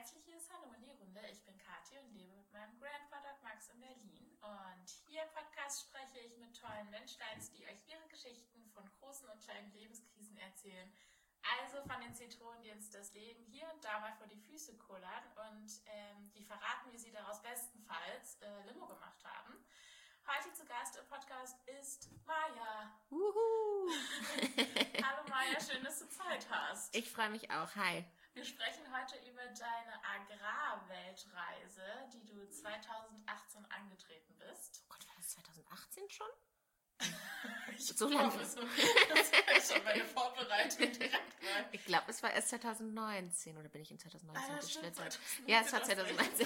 herzliches Hallo in die Runde. Ich bin Kathi und lebe mit meinem Grandfather Max in Berlin. Und hier im Podcast spreche ich mit tollen Menschleins, die euch ihre Geschichten von großen und kleinen Lebenskrisen erzählen. Also von den Zitronen, die uns das Leben hier und da mal vor die Füße kullern und die verraten, wie sie daraus bestenfalls Limo gemacht haben. Heute zu Gast im Podcast ist Maja. Wuhu! Hallo Maja, schön, dass du Zeit hast. Ich freue mich auch. Hi. Wir sprechen heute über deine Agrarweltreise, die du 2018 angetreten bist. Oh Gott, war das 2018 schon? So lange. Das ist schon meine Vorbereitung direkt mal. Ich glaube, es war erst 2019 oder bin ich in 2019 geschlittert? Stimmt, Ja, es war 2019.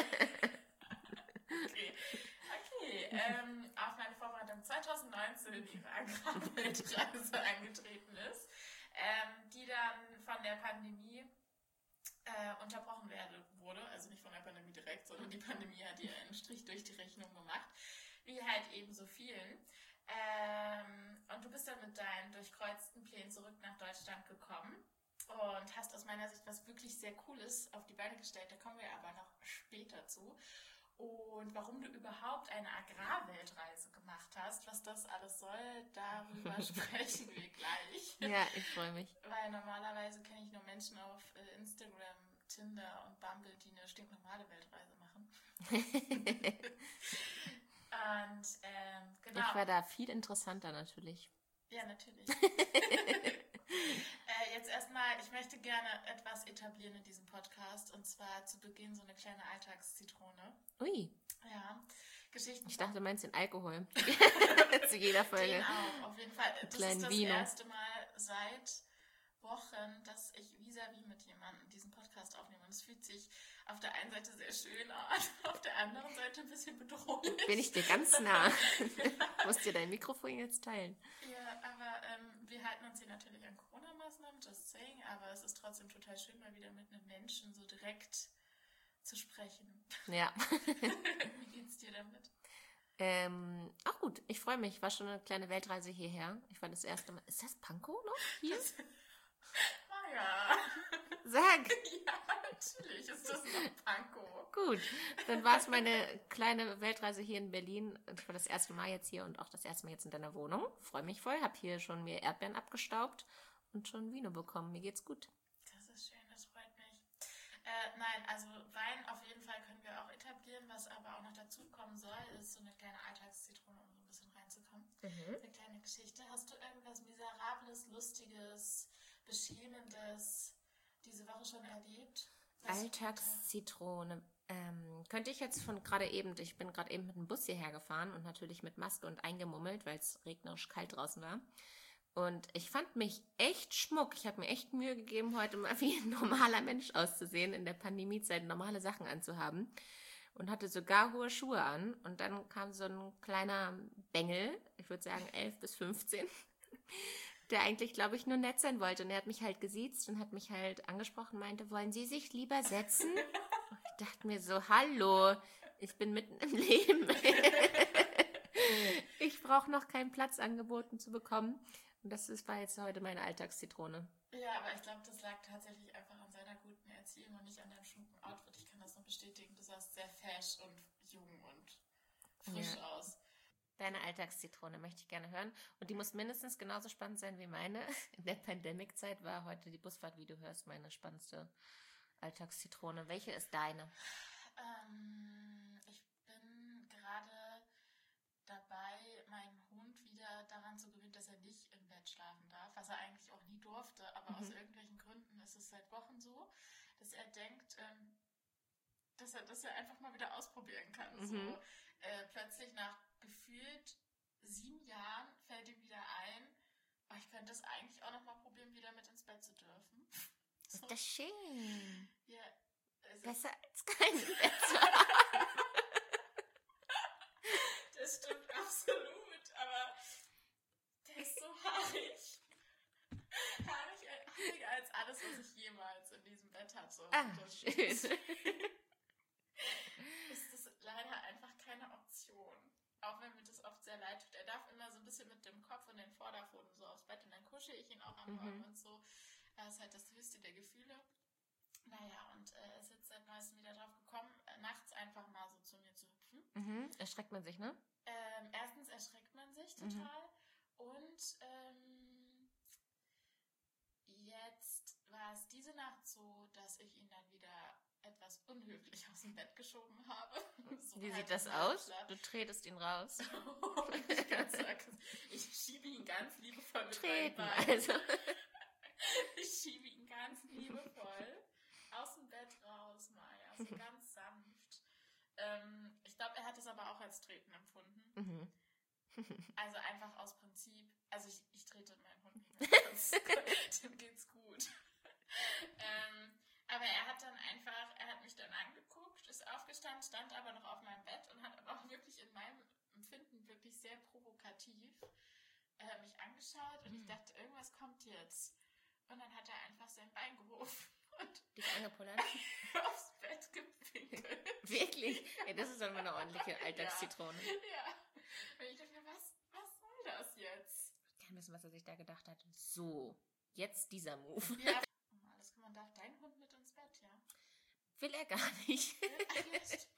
Okay, auf meine Vorbereitung 2019 ihre Agrarweltreise angetreten ist, die dann von der Pandemie unterbrochen wurde. Also nicht von der Pandemie direkt, sondern die Pandemie hat ihr einen Strich durch die Rechnung gemacht, wie halt eben so vielen. Und du bist dann mit deinen durchkreuzten Plänen zurück nach Deutschland gekommen und hast aus meiner Sicht was wirklich sehr Cooles auf die Beine gestellt. Da kommen wir aber noch später zu. Und warum du überhaupt eine Agrarweltreise gemacht hast, was das alles soll, darüber sprechen wir gleich. Ja, ich freue mich. Weil normalerweise kenne ich nur Menschen auf Instagram, Tinder und Bumble, die eine stinknormale Weltreise machen. Und genau. Ich war da viel interessanter natürlich. Ja, natürlich. Jetzt erstmal, ich möchte gerne etwas etablieren in diesem Podcast, und zwar zu Beginn so eine kleine Alltagszitrone. Ui. Ja, Geschichten. Ich dachte, du meinst den Alkohol. Zu jeder Folge. Den auch, auf jeden Fall. Das ist das Vino. erste Mal seit Wochen, dass ich vis-à-vis mit jemandem diesen Podcast aufnehme. Und es fühlt sich auf der einen Seite sehr schön an, auf der anderen Seite ein bisschen bedrohlich. Bin ich dir ganz nah. Du musst dir dein Mikrofon jetzt teilen. Ja, aber wir halten uns hier natürlich an Corona-Maßnahmen, just saying, aber es ist trotzdem total schön, mal wieder mit einem Menschen so direkt zu sprechen. Ja. Wie geht's dir damit? Auch gut, ich freue mich. War schon eine kleine Weltreise hierher. Ich war das erste Mal. Ist das Pankow noch hier? Ja. Sag. Ja, natürlich ist das noch Pankow. Gut, dann war es meine kleine Weltreise hier in Berlin. Ich war das erste Mal jetzt hier und auch das erste Mal jetzt in deiner Wohnung. Freue mich voll. Habe hier schon mir Erdbeeren abgestaubt und schon Vino bekommen. Mir geht's gut. Das ist schön, das freut mich. Nein, also Wein auf jeden Fall können wir auch etablieren. Was aber auch noch dazu kommen soll, ist so eine kleine Alltagszitrone, um so ein bisschen reinzukommen. Eine kleine Geschichte. Hast du irgendwas Miserables, Lustiges, Beschämendes diese Woche schon erlebt? Alltagszitrone. Könnte ich jetzt ich bin gerade eben mit dem Bus hierher gefahren und natürlich mit Maske und eingemummelt, weil es regnerisch kalt draußen war. Und ich fand mich echt schmuck. Ich habe mir echt Mühe gegeben, heute mal wie ein normaler Mensch auszusehen, in der Pandemiezeit normale Sachen anzuhaben. Und hatte sogar hohe Schuhe an. Und dann kam so ein kleiner Bengel, ich würde sagen 11 bis 15, der eigentlich, glaube ich, nur nett sein wollte. Und er hat mich halt gesiezt und hat mich halt angesprochen, meinte, wollen Sie sich lieber setzen? Und ich dachte mir so, hallo, ich bin mitten im Leben. Ich brauche noch keinen Platz angeboten zu bekommen. Und war jetzt heute meine Alltagszitrone. Ja, aber ich glaube, das lag tatsächlich einfach an seiner guten Erziehung und nicht an deinem schmucken Outfit. Ich kann das nur bestätigen. Du sahst sehr fesch und jung und frisch aus. Deine Alltagszitrone möchte ich gerne hören. Und die muss mindestens genauso spannend sein wie meine. In der Pandemic-Zeit war heute die Busfahrt, wie du hörst, meine spannendste Alltagszitrone. Welche ist deine? Ich bin gerade dabei, meinen Hund wieder daran zu gewöhnen, dass er nicht im Bett schlafen darf, was er eigentlich auch nie durfte. Aber aus irgendwelchen Gründen ist es seit Wochen so, dass er denkt, dass er einfach mal wieder ausprobieren kann. So, plötzlich nach gefühlt 7 Jahren fällt ihm wieder ein, oh, ich könnte es eigentlich auch noch mal probieren, wieder mit ins Bett zu dürfen. So. Ist das schön. Ja, also besser als kein Bett zu haben. Das stimmt absolut, aber der ist so haarig. Haariger als alles, was ich jemals in diesem Bett hatte. Schön. Ist das leider einfach keine Option. Auch wenn mir das oft sehr leid tut. Er darf immer so ein bisschen mit dem Kopf und den Vorderpfoten so aufs Bett und dann kuschel ich ihn auch am Morgen und so. Das ist halt das höchste der Gefühle. Naja, und er ist jetzt Erschreckt man sich, ne? Erstens erschreckt man sich total und jetzt war es diese Nacht so, dass ich ihn dann wieder etwas unhöflich aus dem Bett geschoben habe. So Wie halt sieht das im aus? Halbschlaf. Du tretest ihn raus. Ich schiebe ihn ganz liebevoll mit Treten, meinen Beinen. also. Ich schiebe ihn ganz liebevoll aus dem Bett raus, Maja, so ganz sanft. Ich glaube, er hat es aber auch als Treten empfunden. Also einfach aus Prinzip, also ich trete meinen Hund nicht mehr, dem geht's gut. Aber er hat mich dann angeguckt, ist aufgestanden, stand aber noch auf meinem Bett und hat aber auch wirklich in meinem Empfinden wirklich sehr provokativ mich angeschaut und ich dachte, irgendwas kommt jetzt. Und dann hat er einfach sein Bein gehoben und Dich angepullert? aufs Bett gepinkelt. Wirklich? Ey, das ist dann mal eine ordentliche Alltagszitrone. Ja. Und ich dachte mir, was soll das jetzt? Kein wissen, was er sich da gedacht hat. So, jetzt dieser Move. Ja. Man darf deinen Hund mit ins Bett, ja? Will er gar nicht. Echt?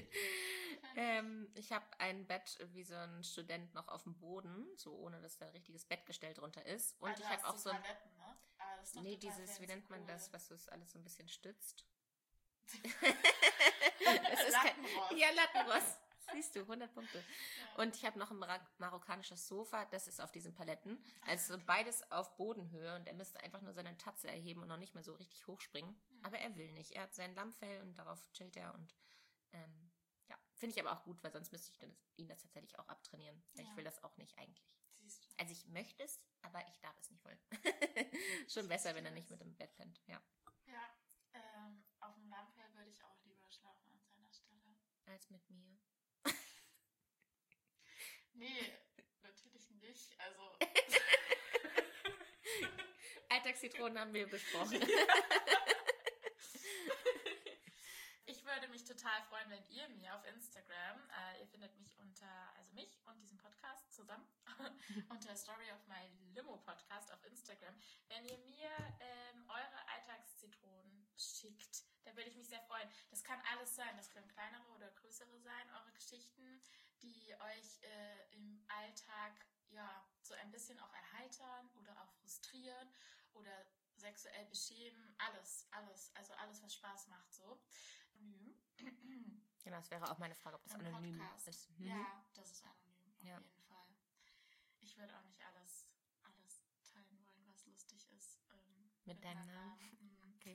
Ich habe ein Bett wie so ein Student noch auf dem Boden, so ohne dass da ein richtiges Bettgestell drunter ist. Und also ich habe auch so ein... Paletten, ne? Aber das ist doch Nee, total dieses, wie fancy nennt man cool. das, was es alles so ein bisschen stützt? Lattenrost. Ja, Lattenrost. Siehst du, 100 Punkte. Ja. Und ich habe noch ein marokkanisches Sofa, das ist auf diesen Paletten. Also beides auf Bodenhöhe und er müsste einfach nur seine Tatze erheben und noch nicht mehr so richtig hochspringen. Aber er will nicht. Er hat sein Lammfell und darauf chillt er und ja, finde ich aber auch gut, weil sonst müsste ich ihn das tatsächlich auch abtrainieren. Weil ich will das auch nicht eigentlich. Siehst du. Also ich möchte es, aber ich darf es nicht wollen. Schon besser, wenn er nicht mit dem Bett pennt, ja. Ja, auf dem Lammfell würde ich auch lieber schlafen an seiner Stelle. Als mit mir. Nee, natürlich nicht. Also. Alltagszitronen haben wir besprochen. Ich würde mich total freuen, wenn ihr mir auf Instagram, ihr findet mich mich und diesen Podcast zusammen, unter Story of My Limo Podcast auf Instagram, wenn ihr mir eure Alltagszitronen schickt. Da würde ich mich sehr freuen. Das kann alles sein. Das können kleinere oder größere sein, eure Geschichten, die euch im Alltag ja so ein bisschen auch erheitern oder auch frustrieren oder sexuell beschämen. Alles. Also alles, was Spaß macht, so. Anonym. Genau, das wäre auch meine Frage, ob das anonym Podcast. ist. Ja, das ist anonym, auf Ja. jeden Fall. Ich würde auch nicht alles teilen wollen, was lustig ist. Mit deinem meinem Namen? Okay.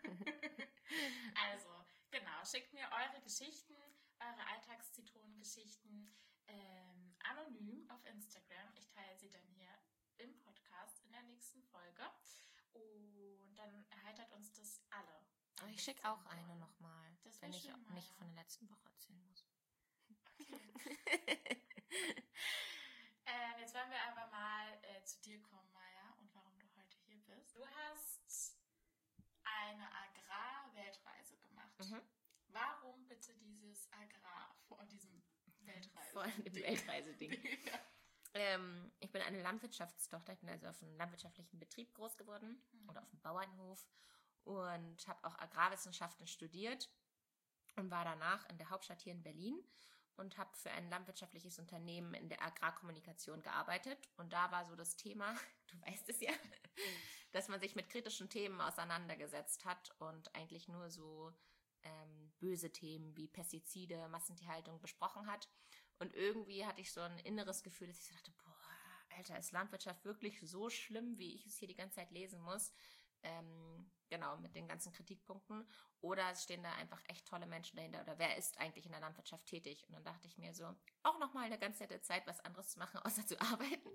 Also, genau, schickt mir eure Geschichten, eure Alltagszitronengeschichten anonym auf Instagram. Ich teile sie dann hier im Podcast in der nächsten Folge. Und dann erheitert uns das alle. Aber ich schicke auch eine nochmal, Das wenn wär ich schön, auch nicht Maja. von der letzten Woche erzählen muss. Okay. Jetzt wollen wir aber mal zu dir kommen, Maja, und warum du heute hier bist. Du hast eine Agrar-Weltreise gemacht. Warum bitte dieses Agrar vor diesem Weltreise? Vor dem Weltreiseding. Ja. Ich bin eine Landwirtschaftstochter, ich bin also auf einem landwirtschaftlichen Betrieb groß geworden oder auf einem Bauernhof und habe auch Agrarwissenschaften studiert und war danach in der Hauptstadt hier in Berlin und habe für ein landwirtschaftliches Unternehmen in der Agrarkommunikation gearbeitet und da war so das Thema, du weißt es ja, dass man sich mit kritischen Themen auseinandergesetzt hat und eigentlich nur so böse Themen wie Pestizide, Massentierhaltung besprochen hat. Und irgendwie hatte ich so ein inneres Gefühl, dass ich so dachte, boah, Alter, ist Landwirtschaft wirklich so schlimm, wie ich es hier die ganze Zeit lesen muss? Genau, mit den ganzen Kritikpunkten. Oder es stehen da einfach echt tolle Menschen dahinter. Oder wer ist eigentlich in der Landwirtschaft tätig? Und dann dachte ich mir so, auch nochmal eine ganz nette Zeit, was anderes zu machen, außer zu arbeiten.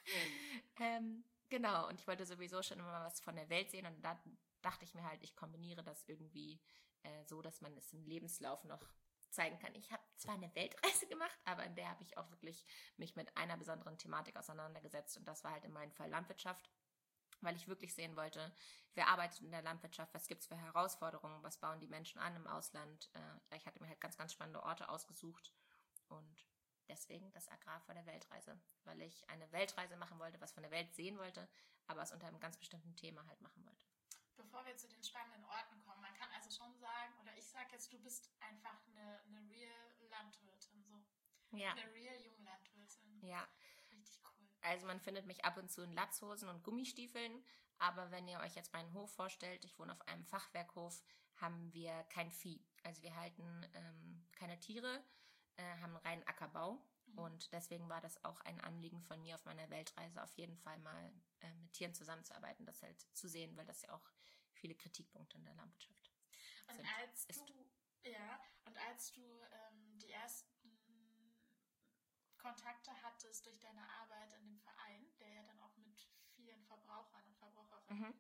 Genau, und ich wollte sowieso schon immer mal was von der Welt sehen. Und da dachte ich mir halt, ich kombiniere das irgendwie so, dass man es im Lebenslauf noch zeigen kann. Ich habe zwar eine Weltreise gemacht, aber in der habe ich auch wirklich mich mit einer besonderen Thematik auseinandergesetzt und das war halt in meinem Fall Landwirtschaft, weil ich wirklich sehen wollte, wer arbeitet in der Landwirtschaft, was gibt es für Herausforderungen, was bauen die Menschen an im Ausland. Ich hatte mir halt ganz, ganz spannende Orte ausgesucht und deswegen das Agrar vor der Weltreise, weil ich eine Weltreise machen wollte, was von der Welt sehen wollte, aber es unter einem ganz bestimmten Thema halt machen wollte. Bevor wir zu den spannenden Orten kommen, man kann also schon sagen, oder ich sage jetzt, du bist einfach eine Landwirtin, so. Ja. Eine real Junglandwirtin. Ja. Richtig cool. Also man findet mich ab und zu in Latzhosen und Gummistiefeln, aber wenn ihr euch jetzt meinen Hof vorstellt, ich wohne auf einem Fachwerkhof, haben wir kein Vieh. Also wir halten keine Tiere, haben reinen Ackerbau. Und deswegen war das auch ein Anliegen von mir auf meiner Weltreise, auf jeden Fall mal mit Tieren zusammenzuarbeiten, das halt zu sehen, weil das ja auch viele Kritikpunkte in der Landwirtschaft sind. Und als du die ersten Kontakte hattest durch deine Arbeit in dem Verein, der ja dann auch mit vielen Verbrauchern und Verbraucherinnen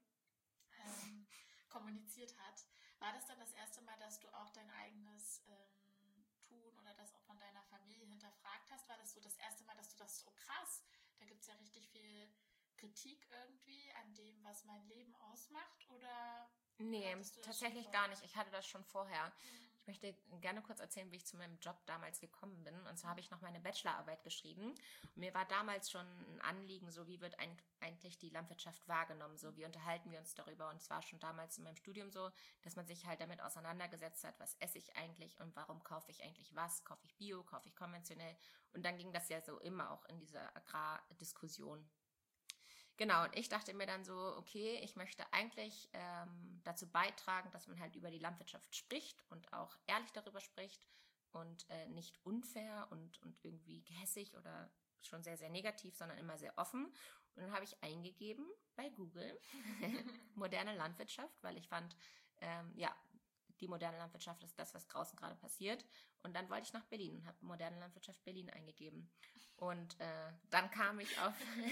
kommuniziert hat, war das dann das erste Mal, dass du auch dein eigenes Tun oder das auch von deiner Familie hinterfragt hast? War das so das erste Mal, dass du das so krass, da gibt es ja richtig viel Kritik irgendwie an dem, was mein Leben ausmacht, oder? Nee, tatsächlich gar nicht. Ich hatte das schon vorher. Ich möchte gerne kurz erzählen, wie ich zu meinem Job damals gekommen bin. Und zwar habe ich noch meine Bachelorarbeit geschrieben. Und mir war damals schon ein Anliegen, so wie wird eigentlich die Landwirtschaft wahrgenommen, so wie unterhalten wir uns darüber. Und es war schon damals in meinem Studium so, dass man sich halt damit auseinandergesetzt hat, was esse ich eigentlich und warum kaufe ich eigentlich was? Kaufe ich Bio, kaufe ich konventionell? Und dann ging das ja so immer auch in dieser Agrardiskussion. Genau, und ich dachte mir dann so, okay, ich möchte eigentlich dazu beitragen, dass man halt über die Landwirtschaft spricht und auch ehrlich darüber spricht und nicht unfair und irgendwie gehässig oder schon sehr, sehr negativ, sondern immer sehr offen. Und dann habe ich eingegeben bei Google moderne Landwirtschaft, weil ich fand, die moderne Landwirtschaft ist das, was draußen gerade passiert. Und dann wollte ich nach Berlin und habe moderne Landwirtschaft Berlin eingegeben. Und dann kam ich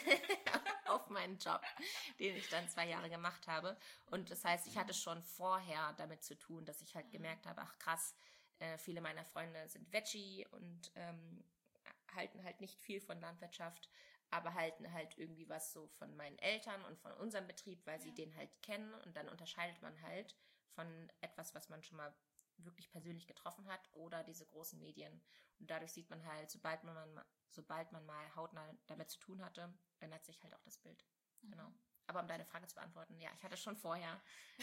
auf meinen Job, den ich dann 2 Jahre gemacht habe. Und das heißt, ich hatte schon vorher damit zu tun, dass ich halt gemerkt habe, ach krass, viele meiner Freunde sind Veggie und halten halt nicht viel von Landwirtschaft, aber halten halt irgendwie was so von meinen Eltern und von unserem Betrieb, weil sie den halt kennen. Und dann unterscheidet man halt von etwas, was man schon mal wirklich persönlich getroffen hat, oder diese großen Medien. Und dadurch sieht man halt, sobald man mal hautnah damit zu tun hatte, ändert sich halt auch das Bild. Genau. Aber um deine Frage zu beantworten, ja, ich hatte schon vorher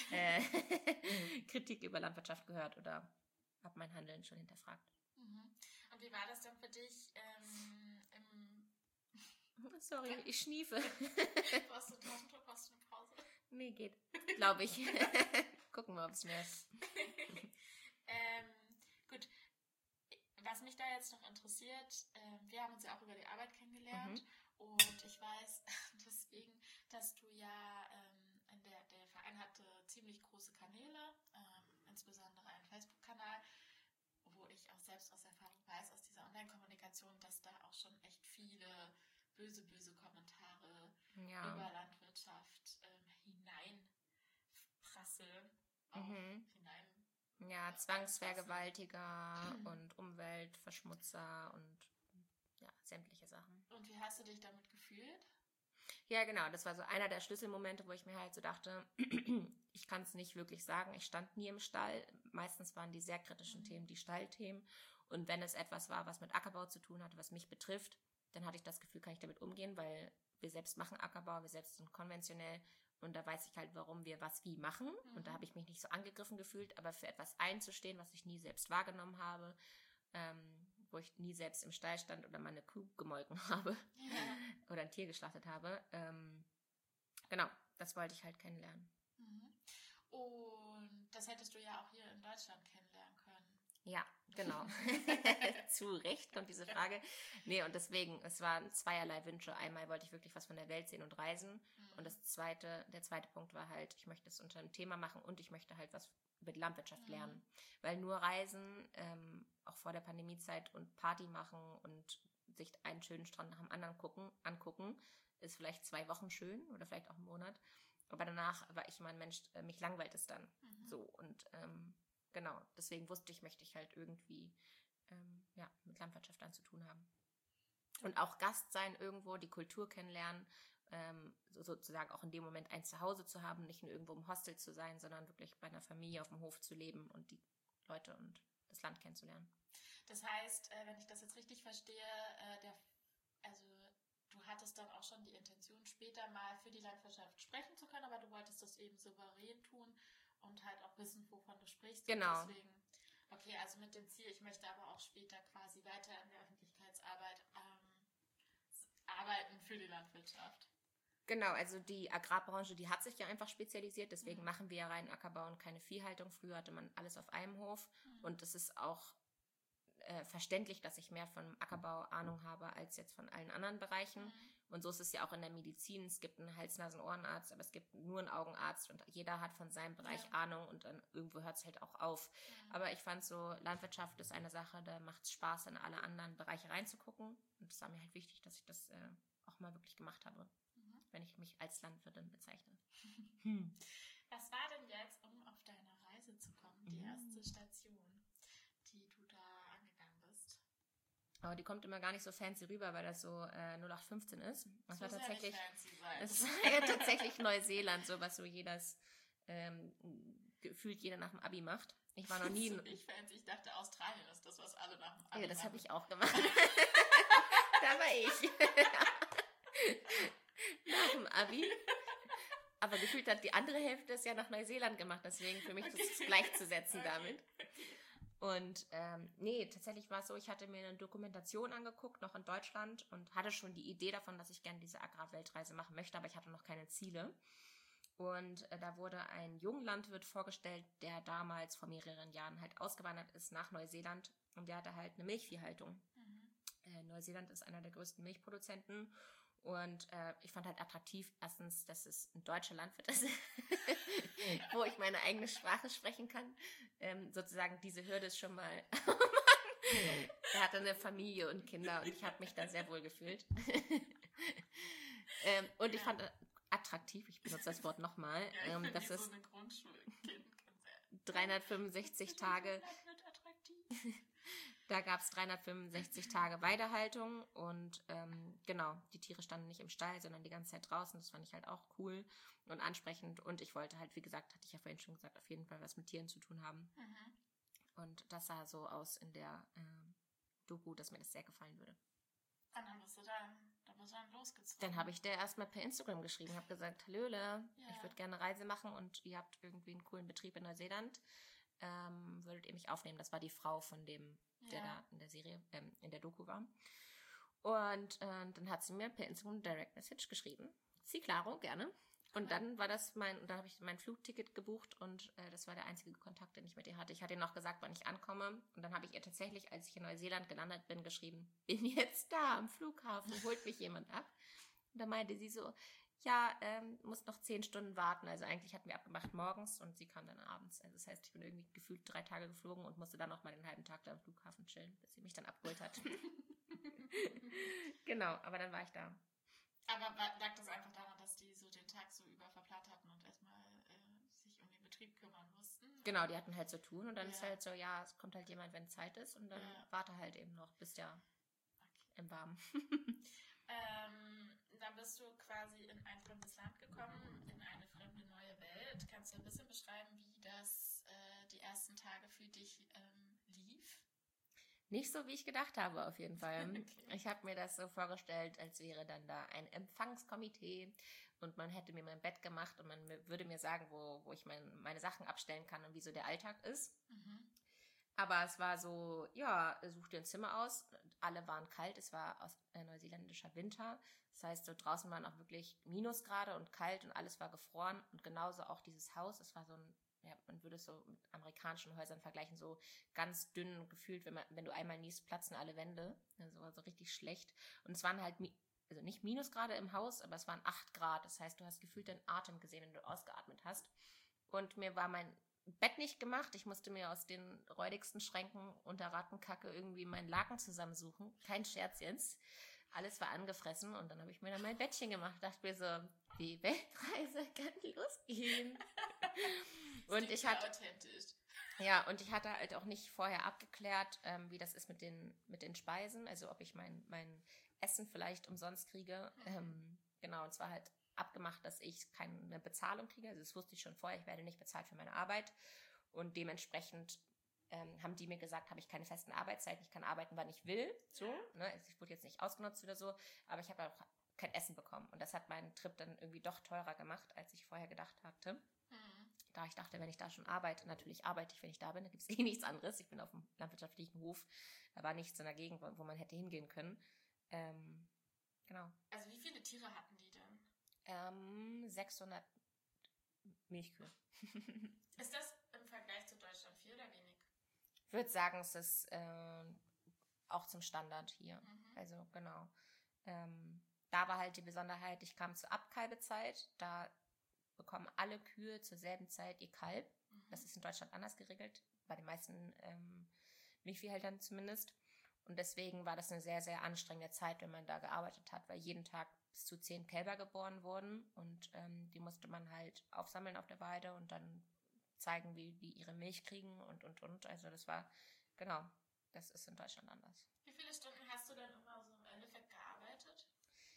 Kritik über Landwirtschaft gehört oder habe mein Handeln schon hinterfragt. Und wie war das dann für dich Sorry, ich schniefe. Brauchst du einen Taschentuch, brauchst du eine Pause? Nee, geht. Glaube ich. Gucken wir, ob es mehr ist. Gut. Was mich da jetzt noch interessiert, wir haben uns ja auch über die Arbeit kennengelernt und ich weiß deswegen, dass du ja, der Verein hatte ziemlich große Kanäle, insbesondere einen Facebook-Kanal, wo ich auch selbst aus Erfahrung weiß, aus dieser Online-Kommunikation, dass da auch schon echt viele böse Kommentare über Landwirtschaft hineinprasseln, Ja, Zwangsvergewaltiger und Umweltverschmutzer und ja, sämtliche Sachen. Und wie hast du dich damit gefühlt? Ja, genau, das war so einer der Schlüsselmomente, wo ich mir halt so dachte, ich kann es nicht wirklich sagen, ich stand nie im Stall. Meistens waren die sehr kritischen Themen die Stallthemen. Und wenn es etwas war, was mit Ackerbau zu tun hatte, was mich betrifft, dann hatte ich das Gefühl, kann ich damit umgehen, weil wir selbst machen Ackerbau, wir selbst sind konventionell und da weiß ich halt, warum wir was wie machen und da habe ich mich nicht so angegriffen gefühlt, aber für etwas einzustehen, was ich nie selbst wahrgenommen habe, wo ich nie selbst im Stall stand oder meine Kuh gemolken habe oder ein Tier geschlachtet habe, genau, das wollte ich halt kennenlernen. Und das hättest du ja auch hier in Deutschland kennenlernen können. Ja, genau. Zu Recht kommt diese Frage. Nee, und deswegen, es waren zweierlei Wünsche. Einmal wollte ich wirklich was von der Welt sehen und reisen. Und der zweite Punkt war halt, ich möchte es unter einem Thema machen und ich möchte halt was über die Landwirtschaft lernen. Weil nur reisen, auch vor der Pandemiezeit und Party machen und sich einen schönen Strand nach dem anderen angucken, ist vielleicht 2 Wochen schön oder vielleicht auch einen Monat. Aber danach war ich immer ein Mensch, mich langweilt es dann. So, und genau, deswegen wusste ich, möchte ich halt irgendwie mit Landwirtschaft dann zu tun haben. Und auch Gast sein irgendwo, die Kultur kennenlernen, sozusagen auch in dem Moment ein Zuhause zu haben, nicht nur irgendwo im Hostel zu sein, sondern wirklich bei einer Familie auf dem Hof zu leben und die Leute und das Land kennenzulernen. Das heißt, wenn ich das jetzt richtig verstehe, du hattest dann auch schon die Intention, später mal für die Landwirtschaft sprechen zu können, aber du wolltest das eben souverän tun und halt auch wissen, wovon du sprichst. Genau. Und deswegen, Okay, also mit dem Ziel, ich möchte aber auch später quasi weiter in der Öffentlichkeitsarbeit arbeiten für die Landwirtschaft. Genau, also die Agrarbranche, die hat sich ja einfach spezialisiert, deswegen machen wir ja rein Ackerbau und keine Viehhaltung. Früher hatte man alles auf einem Hof und es ist auch verständlich, dass ich mehr von Ackerbau Ahnung habe als jetzt von allen anderen Bereichen. Und so ist es ja auch in der Medizin. Es gibt einen Hals-Nasen-Ohrenarzt, aber es gibt nur einen Augenarzt und jeder hat von seinem Bereich Ahnung und dann irgendwo hört es halt auch auf. Aber ich fand so, Landwirtschaft ist eine Sache, da macht es Spaß, in alle anderen Bereiche reinzugucken. Und es war mir halt wichtig, dass ich das auch mal wirklich gemacht habe, wenn ich mich als Landwirtin bezeichne. Was war denn jetzt, um auf deine Reise zu kommen, die erste Station, die du da angegangen bist? Aber die kommt immer gar nicht so fancy rüber, weil das so 0815 ist. Das war tatsächlich, es ist ja tatsächlich Neuseeland, so was so gefühlt jeder nach dem Abi macht. Ich war noch nie. Ich dachte, Australien ist das, was alle nach dem Abi Ja, das machen. habe ich auch gemacht. Da war ich. Nach dem Abi. Aber gefühlt hat die andere Hälfte es ja nach Neuseeland gemacht, deswegen für mich das ist gleichzusetzen damit. Und nee, tatsächlich war es so, ich hatte mir eine Dokumentation angeguckt, noch in Deutschland und hatte schon die Idee davon, dass ich gerne diese Agrarweltreise machen möchte, aber ich hatte noch keine Ziele. Und da wurde ein Junglandwirt vorgestellt, der damals vor mehreren Jahren halt ausgewandert ist nach Neuseeland und der hatte halt eine Milchviehhaltung. Neuseeland ist einer der größten Milchproduzenten und ich fand halt attraktiv, erstens, dass es ein deutscher Landwirt ist, wo ich meine eigene Sprache sprechen kann. Sozusagen diese Hürde ist schon mal, er hatte eine Familie und Kinder und ich habe mich da sehr wohl gefühlt. Und ich fand attraktiv, ich benutze das Wort nochmal, dass es so eine Grundschulkind 365 Tage... Da gab es 365 Tage Weidehaltung und genau, die Tiere standen nicht im Stall, sondern die ganze Zeit draußen. Das fand ich halt auch cool und ansprechend. Und ich wollte halt, wie gesagt, hatte ich ja vorhin schon gesagt, auf jeden Fall was mit Tieren zu tun haben. Und das sah so aus in der Doku, dass mir das sehr gefallen würde. Und dann bist du dann losgezogen. Dann habe ich der erstmal per Instagram geschrieben, habe gesagt, Hallöle, ich würde gerne eine Reise machen und ihr habt irgendwie einen coolen Betrieb in Neuseeland. Würdet ihr mich aufnehmen? Das war die Frau von dem, der da in der Serie, in der Doku war. Und dann hat sie mir per Instagram Direct Message geschrieben. Sí, claro, gerne. Und dann war das dann habe ich mein Flugticket gebucht und das war der einzige Kontakt, den ich mit ihr hatte. Ich hatte ihr noch gesagt, wann ich ankomme. Und dann habe ich ihr tatsächlich, als ich in Neuseeland gelandet bin, geschrieben, bin jetzt da am Flughafen, holt mich jemand ab. Und da meinte sie so, ja, muss noch 10 Stunden warten. Also eigentlich hatten wir abgemacht morgens und sie kam dann abends. Also das heißt, ich bin irgendwie gefühlt 3 Tage geflogen und musste dann noch mal den halben Tag da am Flughafen chillen, bis sie mich dann abgeholt hat. Genau, aber dann war ich da. Aber lag das einfach daran, dass die so den Tag so über verplant hatten und erstmal sich um den Betrieb kümmern mussten? Genau, die hatten halt so tun und dann ist halt so, ja, es kommt halt jemand, wenn Zeit ist und dann warte halt eben noch, bis der im Warmen. Dann bist du quasi in ein fremdes Land gekommen, in eine fremde neue Welt. Kannst du ein bisschen beschreiben, wie das die ersten Tage für dich lief? Nicht so, wie ich gedacht habe, auf jeden Fall. Okay. Ich habe mir das so vorgestellt, als wäre dann da ein Empfangskomitee und man hätte mir mein Bett gemacht und man würde mir sagen, wo ich meine Sachen abstellen kann und wie so der Alltag ist. Aber es war so, ja, such dir ein Zimmer aus. Alle waren kalt, es war neuseeländischer Winter. Das heißt, so draußen waren auch wirklich Minusgrade und kalt und alles war gefroren. Und genauso auch dieses Haus, es war so ein, ja, man würde es so mit amerikanischen Häusern vergleichen, so ganz dünn gefühlt, wenn du einmal niest, platzen alle Wände. Also war so richtig schlecht. Und es waren halt, also nicht Minusgrade im Haus, aber es waren 8 Grad. Das heißt, du hast gefühlt deinen Atem gesehen, wenn du ausgeatmet hast. Und mir war mein Bett nicht gemacht. Ich musste mir aus den räudigsten Schränken unter Rattenkacke irgendwie meinen Laken zusammensuchen. Kein Scherz jetzt. Alles war angefressen und dann habe ich mir dann mein Bettchen gemacht. Dachte mir so, die Weltreise kann losgehen. Und ich hatte authentisch. Ja, und ich hatte halt auch nicht vorher abgeklärt, wie das ist mit den Speisen. Also ob ich mein Essen vielleicht umsonst kriege. Genau, und zwar halt abgemacht, dass ich keine Bezahlung kriege. Also das wusste ich schon vorher, ich werde nicht bezahlt für meine Arbeit. Und dementsprechend haben die mir gesagt, habe ich keine festen Arbeitszeiten, ich kann arbeiten, wann ich will. So, ne? Also ich wurde jetzt nicht ausgenutzt oder so, aber ich habe auch kein Essen bekommen. Und das hat meinen Trip dann irgendwie doch teurer gemacht, als ich vorher gedacht hatte. Da ich dachte, wenn ich da schon arbeite, natürlich arbeite ich, wenn ich da bin, da gibt es eh nichts anderes. Ich bin auf dem landwirtschaftlichen Hof, da war nichts in der Gegend, wo man hätte hingehen können. Genau. Also wie viele Tiere hatten die denn? 600 Milchkühe. Ist das im Vergleich zu Deutschland viel oder wenig? Ich würde sagen, es ist auch zum Standard hier. Also genau. Da war halt die Besonderheit, ich kam zur Abkalbezeit, da bekommen alle Kühe zur selben Zeit ihr Kalb. Das ist in Deutschland anders geregelt, bei den meisten Milchviehhältern zumindest. Und deswegen war das eine sehr, sehr anstrengende Zeit, wenn man da gearbeitet hat, weil jeden Tag bis zu 10 Kälber geboren wurden und die musste man halt aufsammeln auf der Weide und dann zeigen, wie die ihre Milch kriegen und. Also das war, genau, das ist in Deutschland anders. Wie viele Stunden hast du dann immer so im Endeffekt gearbeitet?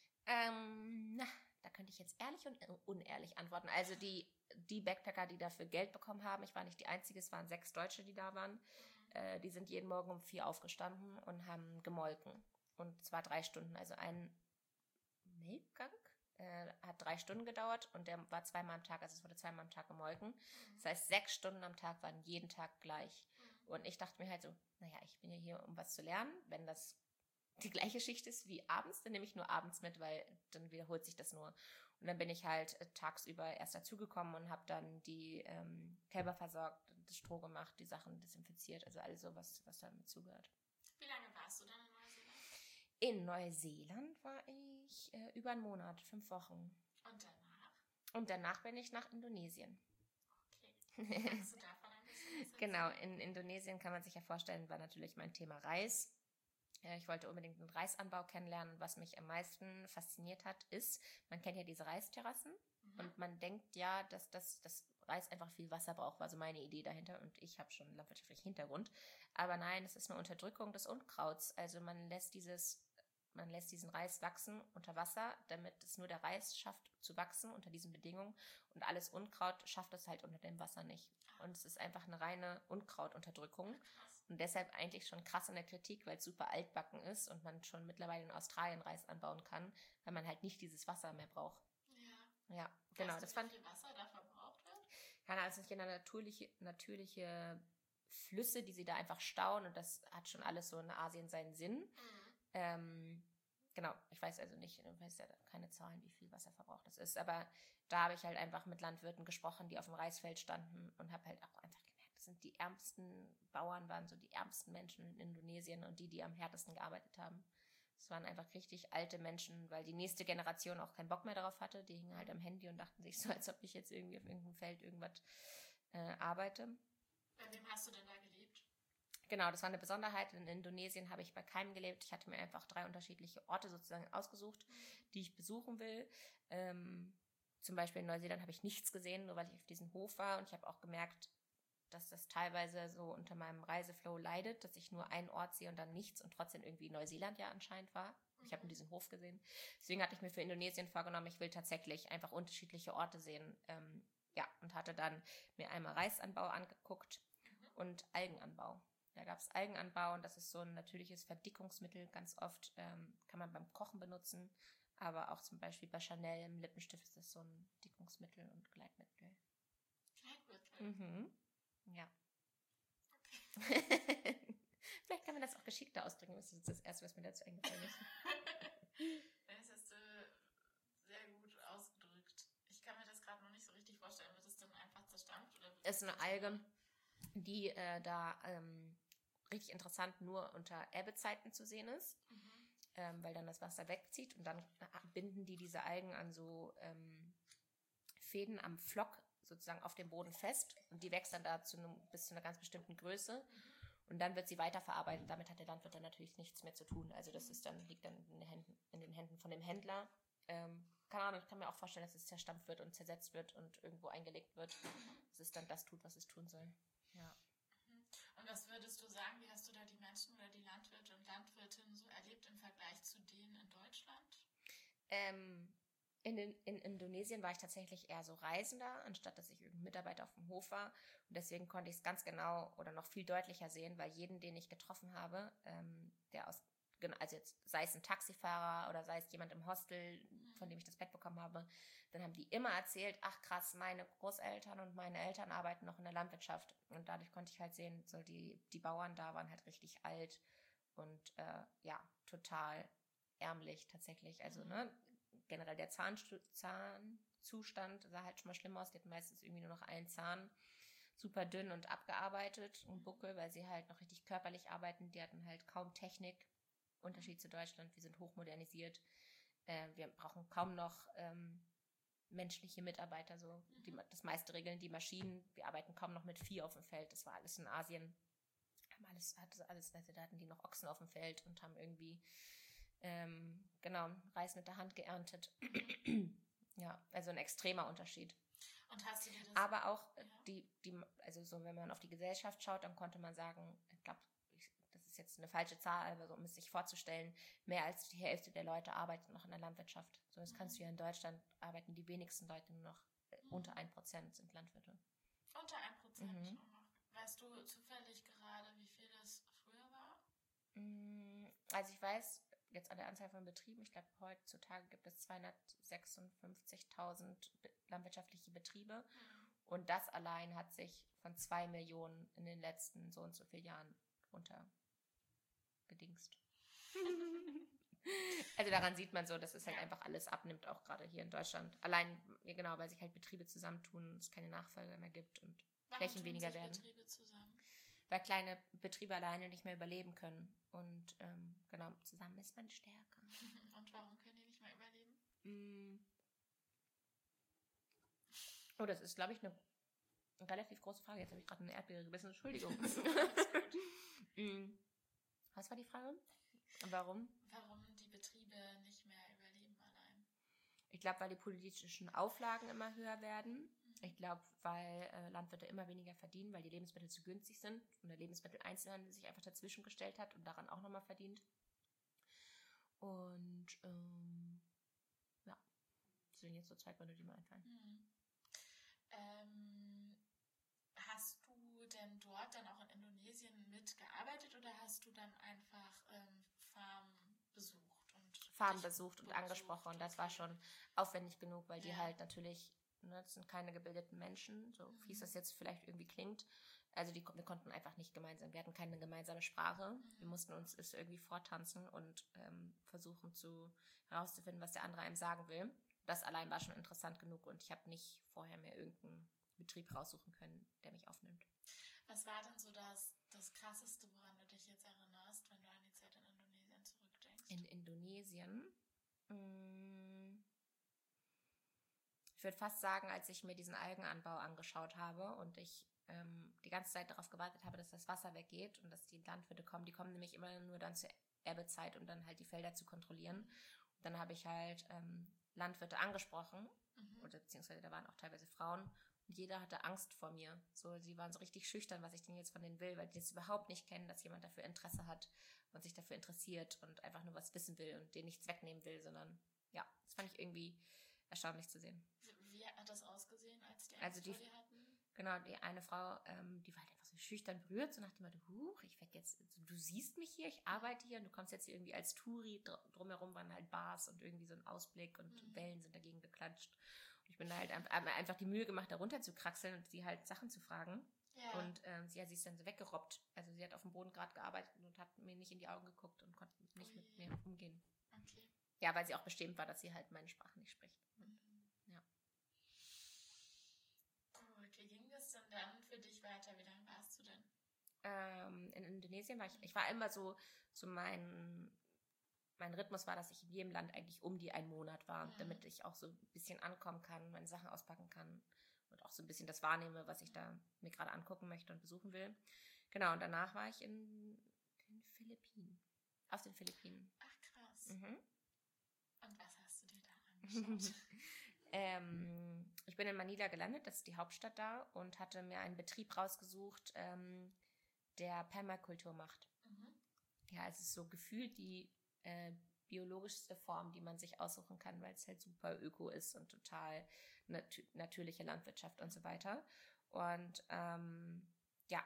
Da könnte ich jetzt ehrlich und unehrlich antworten. Also die Backpacker, die dafür Geld bekommen haben, ich war nicht die Einzige, es waren 6 Deutsche, die da waren. Die sind jeden Morgen um 4 aufgestanden und haben gemolken. Und zwar 3 Stunden. Also ein Milchgang hat 3 Stunden gedauert und der war 2-mal am Tag, also es wurde 2-mal am Tag gemolken. Das heißt, 6 Stunden am Tag waren jeden Tag gleich. Und ich dachte mir halt so, naja, ich bin ja hier, um was zu lernen. Wenn das die gleiche Schicht ist wie abends, dann nehme ich nur abends mit, weil dann wiederholt sich das nur. Und dann bin ich halt tagsüber erst dazugekommen und habe dann die Kälber versorgt, das Stroh gemacht, die Sachen desinfiziert, also alles so, was damit zugehört. Wie lange warst du dann in Neuseeland? In Neuseeland war ich über einen Monat, 5 Wochen. Und danach? Und danach bin ich nach Indonesien. Okay. Kannst du davon ein bisschen was erzählen? Genau, in Indonesien kann man sich ja vorstellen, war natürlich mein Thema Reis. Ich wollte unbedingt den Reisanbau kennenlernen. Was mich am meisten fasziniert hat, ist, man kennt ja diese Reisterrassen und man denkt ja, dass das Reis einfach viel Wasser braucht, war so meine Idee dahinter und ich habe schon einen landwirtschaftlichen Hintergrund. Aber nein, es ist eine Unterdrückung des Unkrauts. Also man lässt diesen Reis wachsen unter Wasser, damit es nur der Reis schafft zu wachsen unter diesen Bedingungen und alles Unkraut schafft es halt unter dem Wasser nicht. Und es ist einfach eine reine Unkrautunterdrückung. Und deshalb eigentlich schon krass in der Kritik, weil es super altbacken ist und man schon mittlerweile in Australien Reis anbauen kann, weil man halt nicht dieses Wasser mehr braucht. Ja, genau. Weißt Das du, wie fand viel Wasser da verbraucht wird? keine Ahnung, es sind natürliche Flüsse, die sie da einfach stauen und das hat schon alles so in Asien seinen Sinn. Genau, ich weiß also nicht, ich weiß ja keine Zahlen, wie viel Wasser verbraucht das ist, aber da habe ich halt einfach mit Landwirten gesprochen, die auf dem Reisfeld standen und habe halt auch einfach gemerkt, das sind die ärmsten Bauern, waren so die ärmsten Menschen in Indonesien und die am härtesten gearbeitet haben. Es waren einfach richtig alte Menschen, weil die nächste Generation auch keinen Bock mehr darauf hatte. Die hingen halt am Handy und dachten sich so, als ob ich jetzt irgendwie auf irgendeinem Feld irgendwas arbeite. Bei wem hast du denn da gelebt? Genau, das war eine Besonderheit. In Indonesien habe ich bei keinem gelebt. Ich hatte mir einfach 3 unterschiedliche Orte sozusagen ausgesucht, die ich besuchen will. Zum Beispiel in Neuseeland habe ich nichts gesehen, nur weil ich auf diesem Hof war. Und ich habe auch gemerkt, dass das teilweise so unter meinem Reiseflow leidet, dass ich nur einen Ort sehe und dann nichts und trotzdem irgendwie Neuseeland ja anscheinend war. Ich habe diesen Hof gesehen. Deswegen hatte ich mir für Indonesien vorgenommen, ich will tatsächlich einfach unterschiedliche Orte sehen. Und hatte dann mir einmal Reisanbau angeguckt und Algenanbau. Da gab es Algenanbau und das ist so ein natürliches Verdickungsmittel. Ganz oft kann man beim Kochen benutzen, aber auch zum Beispiel bei Chanel im Lippenstift ist das so ein Dickungsmittel und Gleitmittel. Gleitmittel? Ja. Okay. Vielleicht kann man das auch geschickter ausdrücken. Das ist das Erste, was mir dazu eingefallen ist. Das hast du sehr gut ausgedrückt. Ich kann mir das gerade noch nicht so richtig vorstellen. Wird es dann einfach zerstampft? Es ist eine Alge, die da richtig interessant nur unter Erbezeiten zu sehen ist, weil dann das Wasser wegzieht und dann binden die diese Algen an so Fäden am Pflock sozusagen auf dem Boden fest und die wächst dann da bis zu einer ganz bestimmten Größe und dann wird sie weiterverarbeitet. Damit hat der Landwirt dann natürlich nichts mehr zu tun. Also das liegt dann in den Händen von dem Händler. Keine Ahnung, ich kann mir auch vorstellen, dass es zerstampft wird und zersetzt wird und irgendwo eingelegt wird, dass es dann das tut, was es tun soll. Ja. Und was würdest du sagen, wie hast du da die Menschen oder die Landwirte und Landwirtinnen so erlebt im Vergleich zu denen in Deutschland? In Indonesien war ich tatsächlich eher so Reisender, anstatt dass ich irgendein Mitarbeiter auf dem Hof war. Und deswegen konnte ich es ganz genau oder noch viel deutlicher sehen, weil jeden, den ich getroffen habe, der aus also jetzt sei es ein Taxifahrer oder sei es jemand im Hostel, von dem ich das Bett bekommen habe, dann haben die immer erzählt, ach krass, meine Großeltern und meine Eltern arbeiten noch in der Landwirtschaft. Und dadurch konnte ich halt sehen, so die Bauern da waren halt richtig alt und total ärmlich tatsächlich. Also generell der Zahnzustand sah halt schon mal schlimm aus. Die hatten meistens irgendwie nur noch einen Zahn, super dünn und abgearbeitet, ein Buckel, weil sie halt noch richtig körperlich arbeiten. Die hatten halt kaum Technik. Unterschied zu Deutschland, wir sind hochmodernisiert. Wir brauchen kaum noch menschliche Mitarbeiter. So. Das meiste regeln die Maschinen. Wir arbeiten kaum noch mit Vieh auf dem Feld. Das war alles in Asien. Also da hatten die noch Ochsen auf dem Feld und haben irgendwie Reis mit der Hand geerntet. Ja, also ein extremer Unterschied. Und hast du dir das... Aber auch also so, wenn man auf die Gesellschaft schaut, dann konnte man sagen, ich glaube, das ist jetzt eine falsche Zahl, aber so, um es sich vorzustellen, mehr als die Hälfte der Leute arbeitet noch in der Landwirtschaft. So, das kannst du ja in Deutschland, arbeiten die wenigsten Leute nur noch, unter 1% sind Landwirte. Unter 1%? Weißt du zufällig gerade, wie viel das früher war? Also ich weiß, jetzt an der Anzahl von Betrieben, ich glaube, heutzutage gibt es 256.000 landwirtschaftliche Betriebe. Und das allein hat sich von 2 Millionen in den letzten so und so vielen Jahren runtergedingst. Also daran sieht man so, dass es halt einfach alles abnimmt, auch gerade hier in Deutschland. Allein, genau, weil sich halt Betriebe zusammentun, es keine Nachfolger mehr gibt und Flächen weniger werden. Betriebe zusammen? Weil kleine Betriebe alleine nicht mehr überleben können. Und zusammen ist man stärker. Und warum können die nicht mehr überleben? Oh, das ist, glaube ich, eine relativ große Frage. Jetzt habe ich gerade eine Erdbeere gebissen. Entschuldigung. Was war die Frage? Warum? Warum die Betriebe nicht mehr überleben allein? Ich glaube, weil die politischen Auflagen immer höher werden. Ich glaube, weil Landwirte immer weniger verdienen, weil die Lebensmittel zu günstig sind und der Lebensmitteleinzelhandel sich einfach dazwischen gestellt hat und daran auch nochmal verdient. Und das sind jetzt so 2 Gründe, die mir einfallen. Hast du denn dort dann auch in Indonesien mitgearbeitet oder hast du dann einfach Farmen besucht? Und angesprochen. Und das war schon aufwendig genug, weil die halt natürlich, das sind keine gebildeten Menschen, so fies das jetzt vielleicht irgendwie klingt. Also wir konnten einfach nicht gemeinsam, wir hatten keine gemeinsame Sprache. Wir mussten uns irgendwie vortanzen und versuchen herauszufinden, was der andere einem sagen will. Das allein war schon interessant genug und ich habe nicht vorher mehr irgendeinen Betrieb raussuchen können, der mich aufnimmt. Was war denn so das Krasseste, woran du dich jetzt erinnerst, wenn du an die Zeit in Indonesien zurückdenkst? In Indonesien? Ich würde fast sagen, als ich mir diesen Algenanbau angeschaut habe und ich die ganze Zeit darauf gewartet habe, dass das Wasser weggeht und dass die Landwirte kommen. Die kommen nämlich immer nur dann zur Erbezeit, um dann halt die Felder zu kontrollieren. Und dann habe ich halt Landwirte angesprochen, oder beziehungsweise da waren auch teilweise Frauen und jeder hatte Angst vor mir. So, sie waren so richtig schüchtern, was ich denn jetzt von denen will, weil die das überhaupt nicht kennen, dass jemand dafür Interesse hat und sich dafür interessiert und einfach nur was wissen will und denen nichts wegnehmen will, sondern das fand ich irgendwie erstaunlich zu sehen. Wie hat das ausgesehen, als die Angst vor dir hatten? Genau, die eine Frau, die war halt einfach so schüchtern berührt, so nach dem Motto, ich werde jetzt, du siehst mich hier, ich arbeite hier und du kommst jetzt hier irgendwie als Touri, drumherum waren halt Bars und irgendwie so ein Ausblick und Wellen sind dagegen geklatscht. Und ich bin da halt einfach die Mühe gemacht, da runter zu kraxeln und sie halt Sachen zu fragen. Ja. Und sie ist dann so weggerobbt. Also sie hat auf dem Boden gerade gearbeitet und hat mir nicht in die Augen geguckt und konnte nicht mit mir umgehen. Okay. Ja, weil sie auch bestimmt war, dass sie halt meine Sprache nicht spricht. Ja. Gut, wie ging das denn dann für dich weiter? Wie lange warst du denn? In Indonesien war ich war immer so mein Rhythmus war, dass ich in jedem Land eigentlich um die 1 Monat war, damit ich auch so ein bisschen ankommen kann, meine Sachen auspacken kann und auch so ein bisschen das wahrnehme, was ich da mir gerade angucken möchte und besuchen will. Genau, und danach war ich in den Philippinen. Auf den Philippinen. Ach, krass. Und was hast du dir da angeschaut? Ich bin in Manila gelandet, das ist die Hauptstadt da, und hatte mir einen Betrieb rausgesucht, der Permakultur macht. Ja, es ist so gefühlt die biologischste Form, die man sich aussuchen kann, weil es halt super öko ist und total natürliche Landwirtschaft und so weiter. Und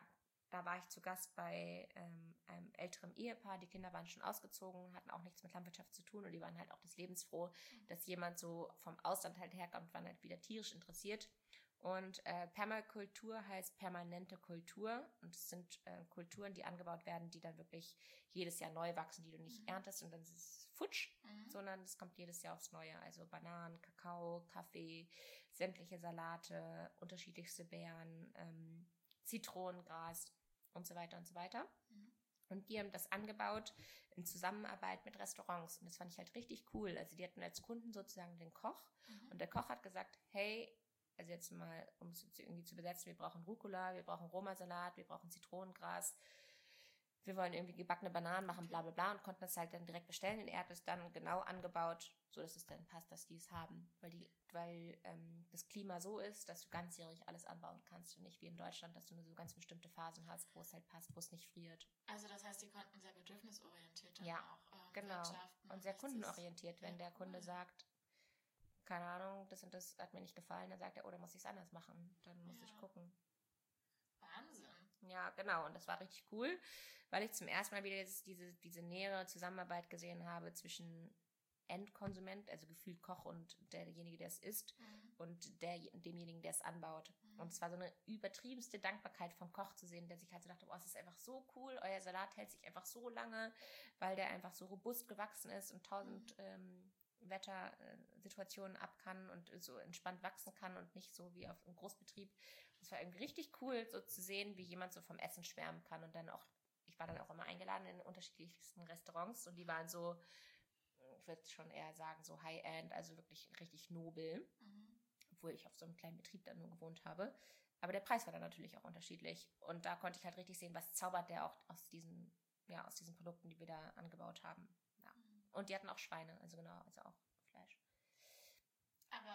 Da war ich zu Gast bei einem älteren Ehepaar. Die Kinder waren schon ausgezogen, hatten auch nichts mit Landwirtschaft zu tun und die waren halt auch des Lebens froh, dass jemand so vom Ausland halt herkommt, waren halt wieder tierisch interessiert. Und Permakultur heißt permanente Kultur und es sind Kulturen, die angebaut werden, die dann wirklich jedes Jahr neu wachsen, die du nicht erntest und dann ist es futsch, sondern es kommt jedes Jahr aufs Neue. Also Bananen, Kakao, Kaffee, sämtliche Salate, unterschiedlichste Beeren, Zitronengras und so weiter und so weiter. Und die haben das angebaut in Zusammenarbeit mit Restaurants. Und das fand ich halt richtig cool. Also die hatten als Kunden sozusagen den Koch. Und der Koch hat gesagt, hey, also jetzt mal, um es jetzt irgendwie zu besetzen, wir brauchen Rucola, wir brauchen Romasalat, wir brauchen Zitronengras, wir wollen irgendwie gebackene Bananen machen, bla bla bla, und konnten das halt dann direkt bestellen. Und er hat es dann genau angebaut, so dass es dann passt, dass die es haben. Weil das Klima so ist, dass du ganzjährig alles anbauen kannst und nicht wie in Deutschland, dass du nur so ganz bestimmte Phasen hast, wo es halt passt, wo es nicht friert. Also das heißt, die konnten sehr bedürfnisorientiert dann ja, auch genau. wirtschaften. Und sehr kundenorientiert, wenn der Kunde sagt, keine Ahnung, das und das hat mir nicht gefallen, dann sagt er, oh, dann muss ich es anders machen. Dann muss ich gucken. Wahnsinn. Ja, genau. Und das war richtig cool, weil ich zum ersten Mal wieder diese nähere Zusammenarbeit gesehen habe zwischen Endkonsument, also gefühlt Koch und derjenige, der es isst, und demjenigen, der es anbaut. Und es war so eine übertriebenste Dankbarkeit vom Koch zu sehen, der sich halt so dachte, oh, es ist einfach so cool, euer Salat hält sich einfach so lange, weil der einfach so robust gewachsen ist und 1000 Wettersituationen ab kann und so entspannt wachsen kann und nicht so wie auf einem Großbetrieb. Das war irgendwie richtig cool, so zu sehen, wie jemand so vom Essen schwärmen kann. Und dann auch, ich war dann auch immer eingeladen in unterschiedlichsten Restaurants und die waren so, ich würde schon eher sagen, so High-End, also wirklich richtig nobel, obwohl ich auf so einem kleinen Betrieb dann nur gewohnt habe. Aber der Preis war dann natürlich auch unterschiedlich. Und da konnte ich halt richtig sehen, was zaubert der auch aus diesen Produkten, die wir da angebaut haben. Ja. Und die hatten auch Schweine, also genau, also auch Fleisch. Aber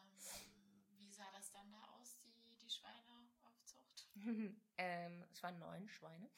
wie sah das dann da aus, die Schweineaufzucht? Es waren 9 Schweine.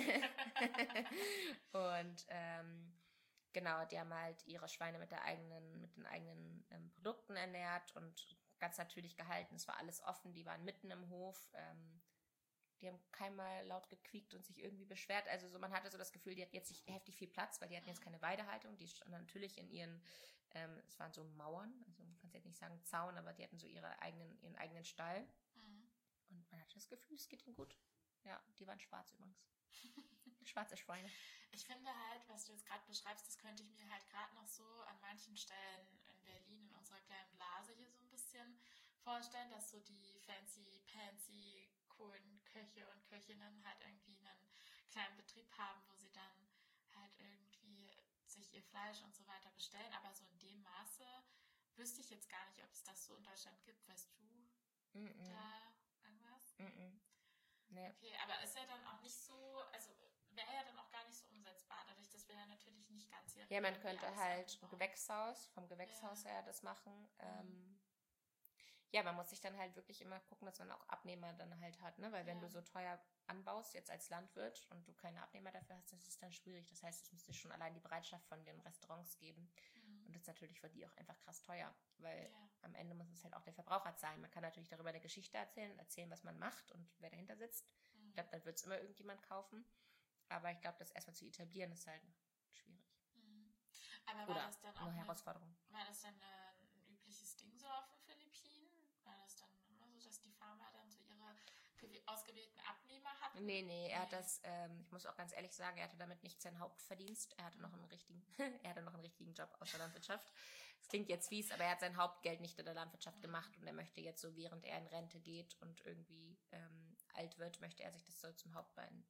Und genau, die haben halt ihre Schweine mit den eigenen Produkten ernährt und ganz natürlich gehalten. Es war alles offen, die waren mitten im Hof. Die haben keinmal laut gequiekt und sich irgendwie beschwert. Also so, man hatte so das Gefühl, die hatten jetzt nicht heftig viel Platz, weil die hatten jetzt keine Weidehaltung. Die standen natürlich in ihren, es waren so Mauern, also man kann es jetzt nicht sagen Zaun, aber die hatten so ihren eigenen Stall. Und man hatte das Gefühl, es geht ihnen gut. Ja, die waren schwarz übrigens. Schwarze Schweine. Ich finde halt, was du jetzt gerade beschreibst, das könnte ich mir halt gerade noch so an manchen Stellen in Berlin, in unserer kleinen Blase hier so ein bisschen vorstellen, dass so die fancy, coolen Köche und Köchinnen halt irgendwie einen kleinen Betrieb haben, wo sie dann halt irgendwie sich ihr Fleisch und so weiter bestellen. Aber so in dem Maße wüsste ich jetzt gar nicht, ob es das so in Deutschland gibt. Weißt du da irgendwas? Nee. Okay, aber ist ja dann auch nicht so, also wäre ja dann auch gar nicht so umsetzbar, dadurch, dass wir ja natürlich nicht ganz hier... Ja, man könnte halt vom Gewächshaus her das machen. Ja, man muss sich dann halt wirklich immer gucken, dass man auch Abnehmer dann halt hat, ne? Weil wenn du so teuer anbaust, jetzt als Landwirt, und du keine Abnehmer dafür hast, das ist dann schwierig. Das heißt, es müsste schon allein die Bereitschaft von den Restaurants geben. Und das ist natürlich für die auch einfach krass teuer, weil am Ende muss es halt auch der Verbraucher zahlen. Man kann natürlich darüber eine Geschichte erzählen, was man macht und wer dahinter sitzt. Ich glaube, dann wird es immer irgendjemand kaufen. Aber ich glaube, das erstmal zu etablieren, ist halt schwierig. Aber war das dann auch eine Herausforderung? War das dann ein übliches Ding so auf den Philippinen? War das dann immer so, dass die Farmer dann so ihre ausgewählten Abnehmer hatten? Nee, er hat das, ich muss auch ganz ehrlich sagen, er hatte damit nicht seinen Hauptverdienst. Er hatte noch einen richtigen Job aus der Landwirtschaft. Das klingt jetzt fies, aber er hat sein Hauptgeld nicht in der Landwirtschaft gemacht und er möchte jetzt so, während er in Rente geht und irgendwie alt wird, möchte er sich das so zum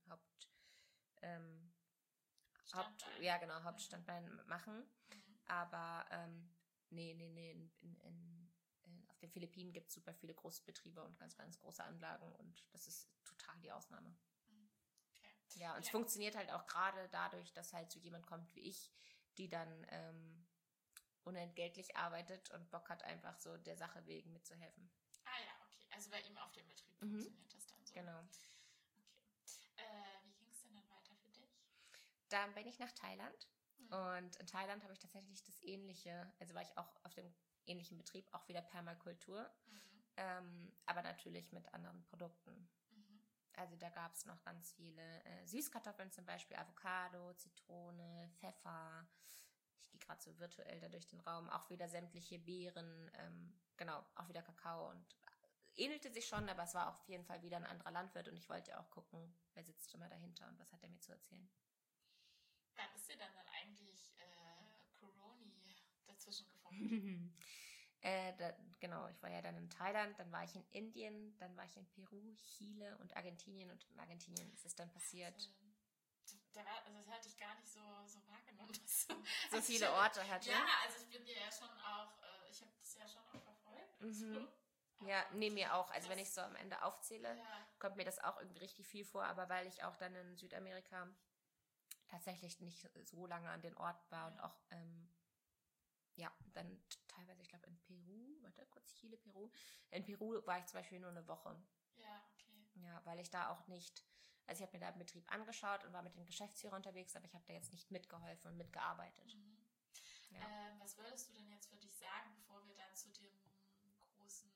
Hauptstandbein machen. Aber auf den Philippinen gibt es super viele Großbetriebe und ganz, ganz große Anlagen und das ist total die Ausnahme. Okay. Ja, und es funktioniert halt auch gerade dadurch, dass halt so jemand kommt wie ich, die dann unentgeltlich arbeitet und Bock hat, einfach so der Sache wegen mitzuhelfen. Ah ja, okay. Also bei ihm auf dem Betrieb funktioniert das dann so. Genau. Okay. Wie ging es denn dann weiter für dich? Dann bin ich nach Thailand. Und in Thailand habe ich tatsächlich das Ähnliche, also war ich auch auf dem ähnlichen Betrieb, auch wieder Permakultur, aber natürlich mit anderen Produkten. Also da gab es noch ganz viele Süßkartoffeln zum Beispiel, Avocado, Zitrone, Pfeffer. Ich gehe gerade so virtuell da durch den Raum. Auch wieder sämtliche Beeren, genau, auch wieder Kakao und ähnelte sich schon, aber es war auf jeden Fall wieder ein anderer Landwirt und ich wollte auch gucken, wer sitzt immer dahinter und was hat er mir zu erzählen. Wann ist dir dann eigentlich Coroni dazwischen gefunden? Genau, ich war ja dann in Thailand, dann war ich in Indien, dann war ich in Peru, Chile und Argentinien und in Argentinien ist es dann passiert. Das hatte ich gar nicht so wahrgenommen. So viele Orte hatte. Ja, also ich bin dir ja schon auch, ich habe das ja schon auch verfolgt. Ja, mir auch. Also wenn ich so am Ende aufzähle, kommt mir das auch irgendwie richtig viel vor, aber weil ich auch dann in Südamerika tatsächlich nicht so lange an den Ort war und auch dann teilweise, ich glaube in Peru, Chile, Peru. In Peru war ich zum Beispiel nur eine Woche. Ja, okay. Ja, weil ich da auch nicht, also ich habe mir da den Betrieb angeschaut und war mit dem Geschäftsführer unterwegs, aber ich habe da jetzt nicht mitgeholfen und mitgearbeitet. Ja. Was würdest du denn jetzt für dich sagen, bevor wir dann zu dem großen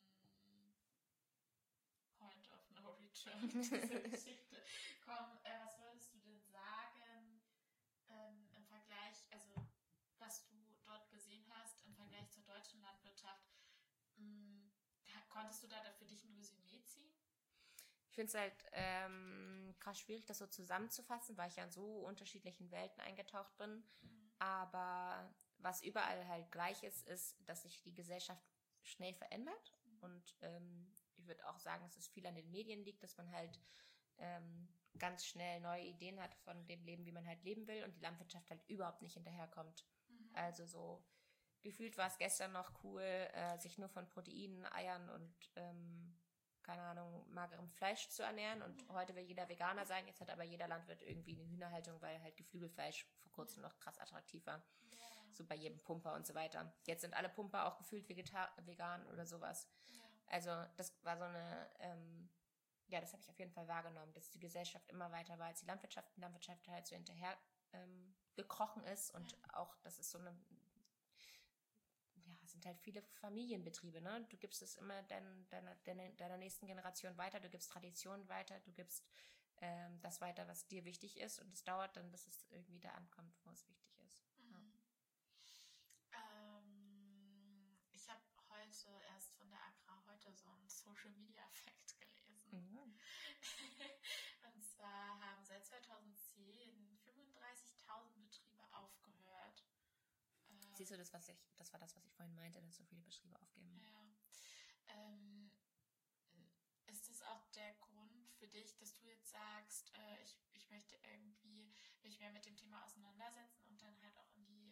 Point of No Return dieser Geschichte kommen? Was würdest du denn sagen im Vergleich, also was du dort gesehen hast im Vergleich zur deutschen Landwirtschaft? Konntest du da für dich ein Resümee ziehen? Ich finde es halt krass schwierig, das so zusammenzufassen, weil ich ja in so unterschiedlichen Welten eingetaucht bin. Aber was überall halt gleich ist, dass sich die Gesellschaft schnell verändert. Und ich würde auch sagen, dass es viel an den Medien liegt, dass man halt ganz schnell neue Ideen hat von dem Leben, wie man halt leben will und die Landwirtschaft halt überhaupt nicht hinterherkommt. Also so gefühlt war es gestern noch cool, sich nur von Proteinen, Eiern und keine Ahnung, magerem Fleisch zu ernähren und heute will jeder Veganer sein, jetzt hat aber jeder Landwirt irgendwie eine Hühnerhaltung, weil halt Geflügelfleisch vor kurzem noch krass attraktiv war. So bei jedem Pumper und so weiter. Jetzt sind alle Pumper auch gefühlt vegan oder sowas. Also das war so eine, das habe ich auf jeden Fall wahrgenommen, dass die Gesellschaft immer weiter war als die Landwirtschaft halt so hinterher gekrochen ist und auch, das ist so eine, es sind halt viele Familienbetriebe, ne? Du gibst es immer deiner nächsten Generation weiter, du gibst Traditionen weiter, du gibst das weiter, was dir wichtig ist und es dauert dann, bis es irgendwie da ankommt, wo es wichtig ist. Ich habe heute erst von der Agra heute so einen Social Media Fact gelesen. Und zwar haben seit 2010 35.000 Betriebe aufgehört. Siehst du, das war das, was ich vorhin meinte, dass so viele Betriebe aufgeben. Ja. Ist das auch der Grund für dich, dass du jetzt sagst, ich möchte irgendwie mich mehr mit dem Thema auseinandersetzen und dann halt auch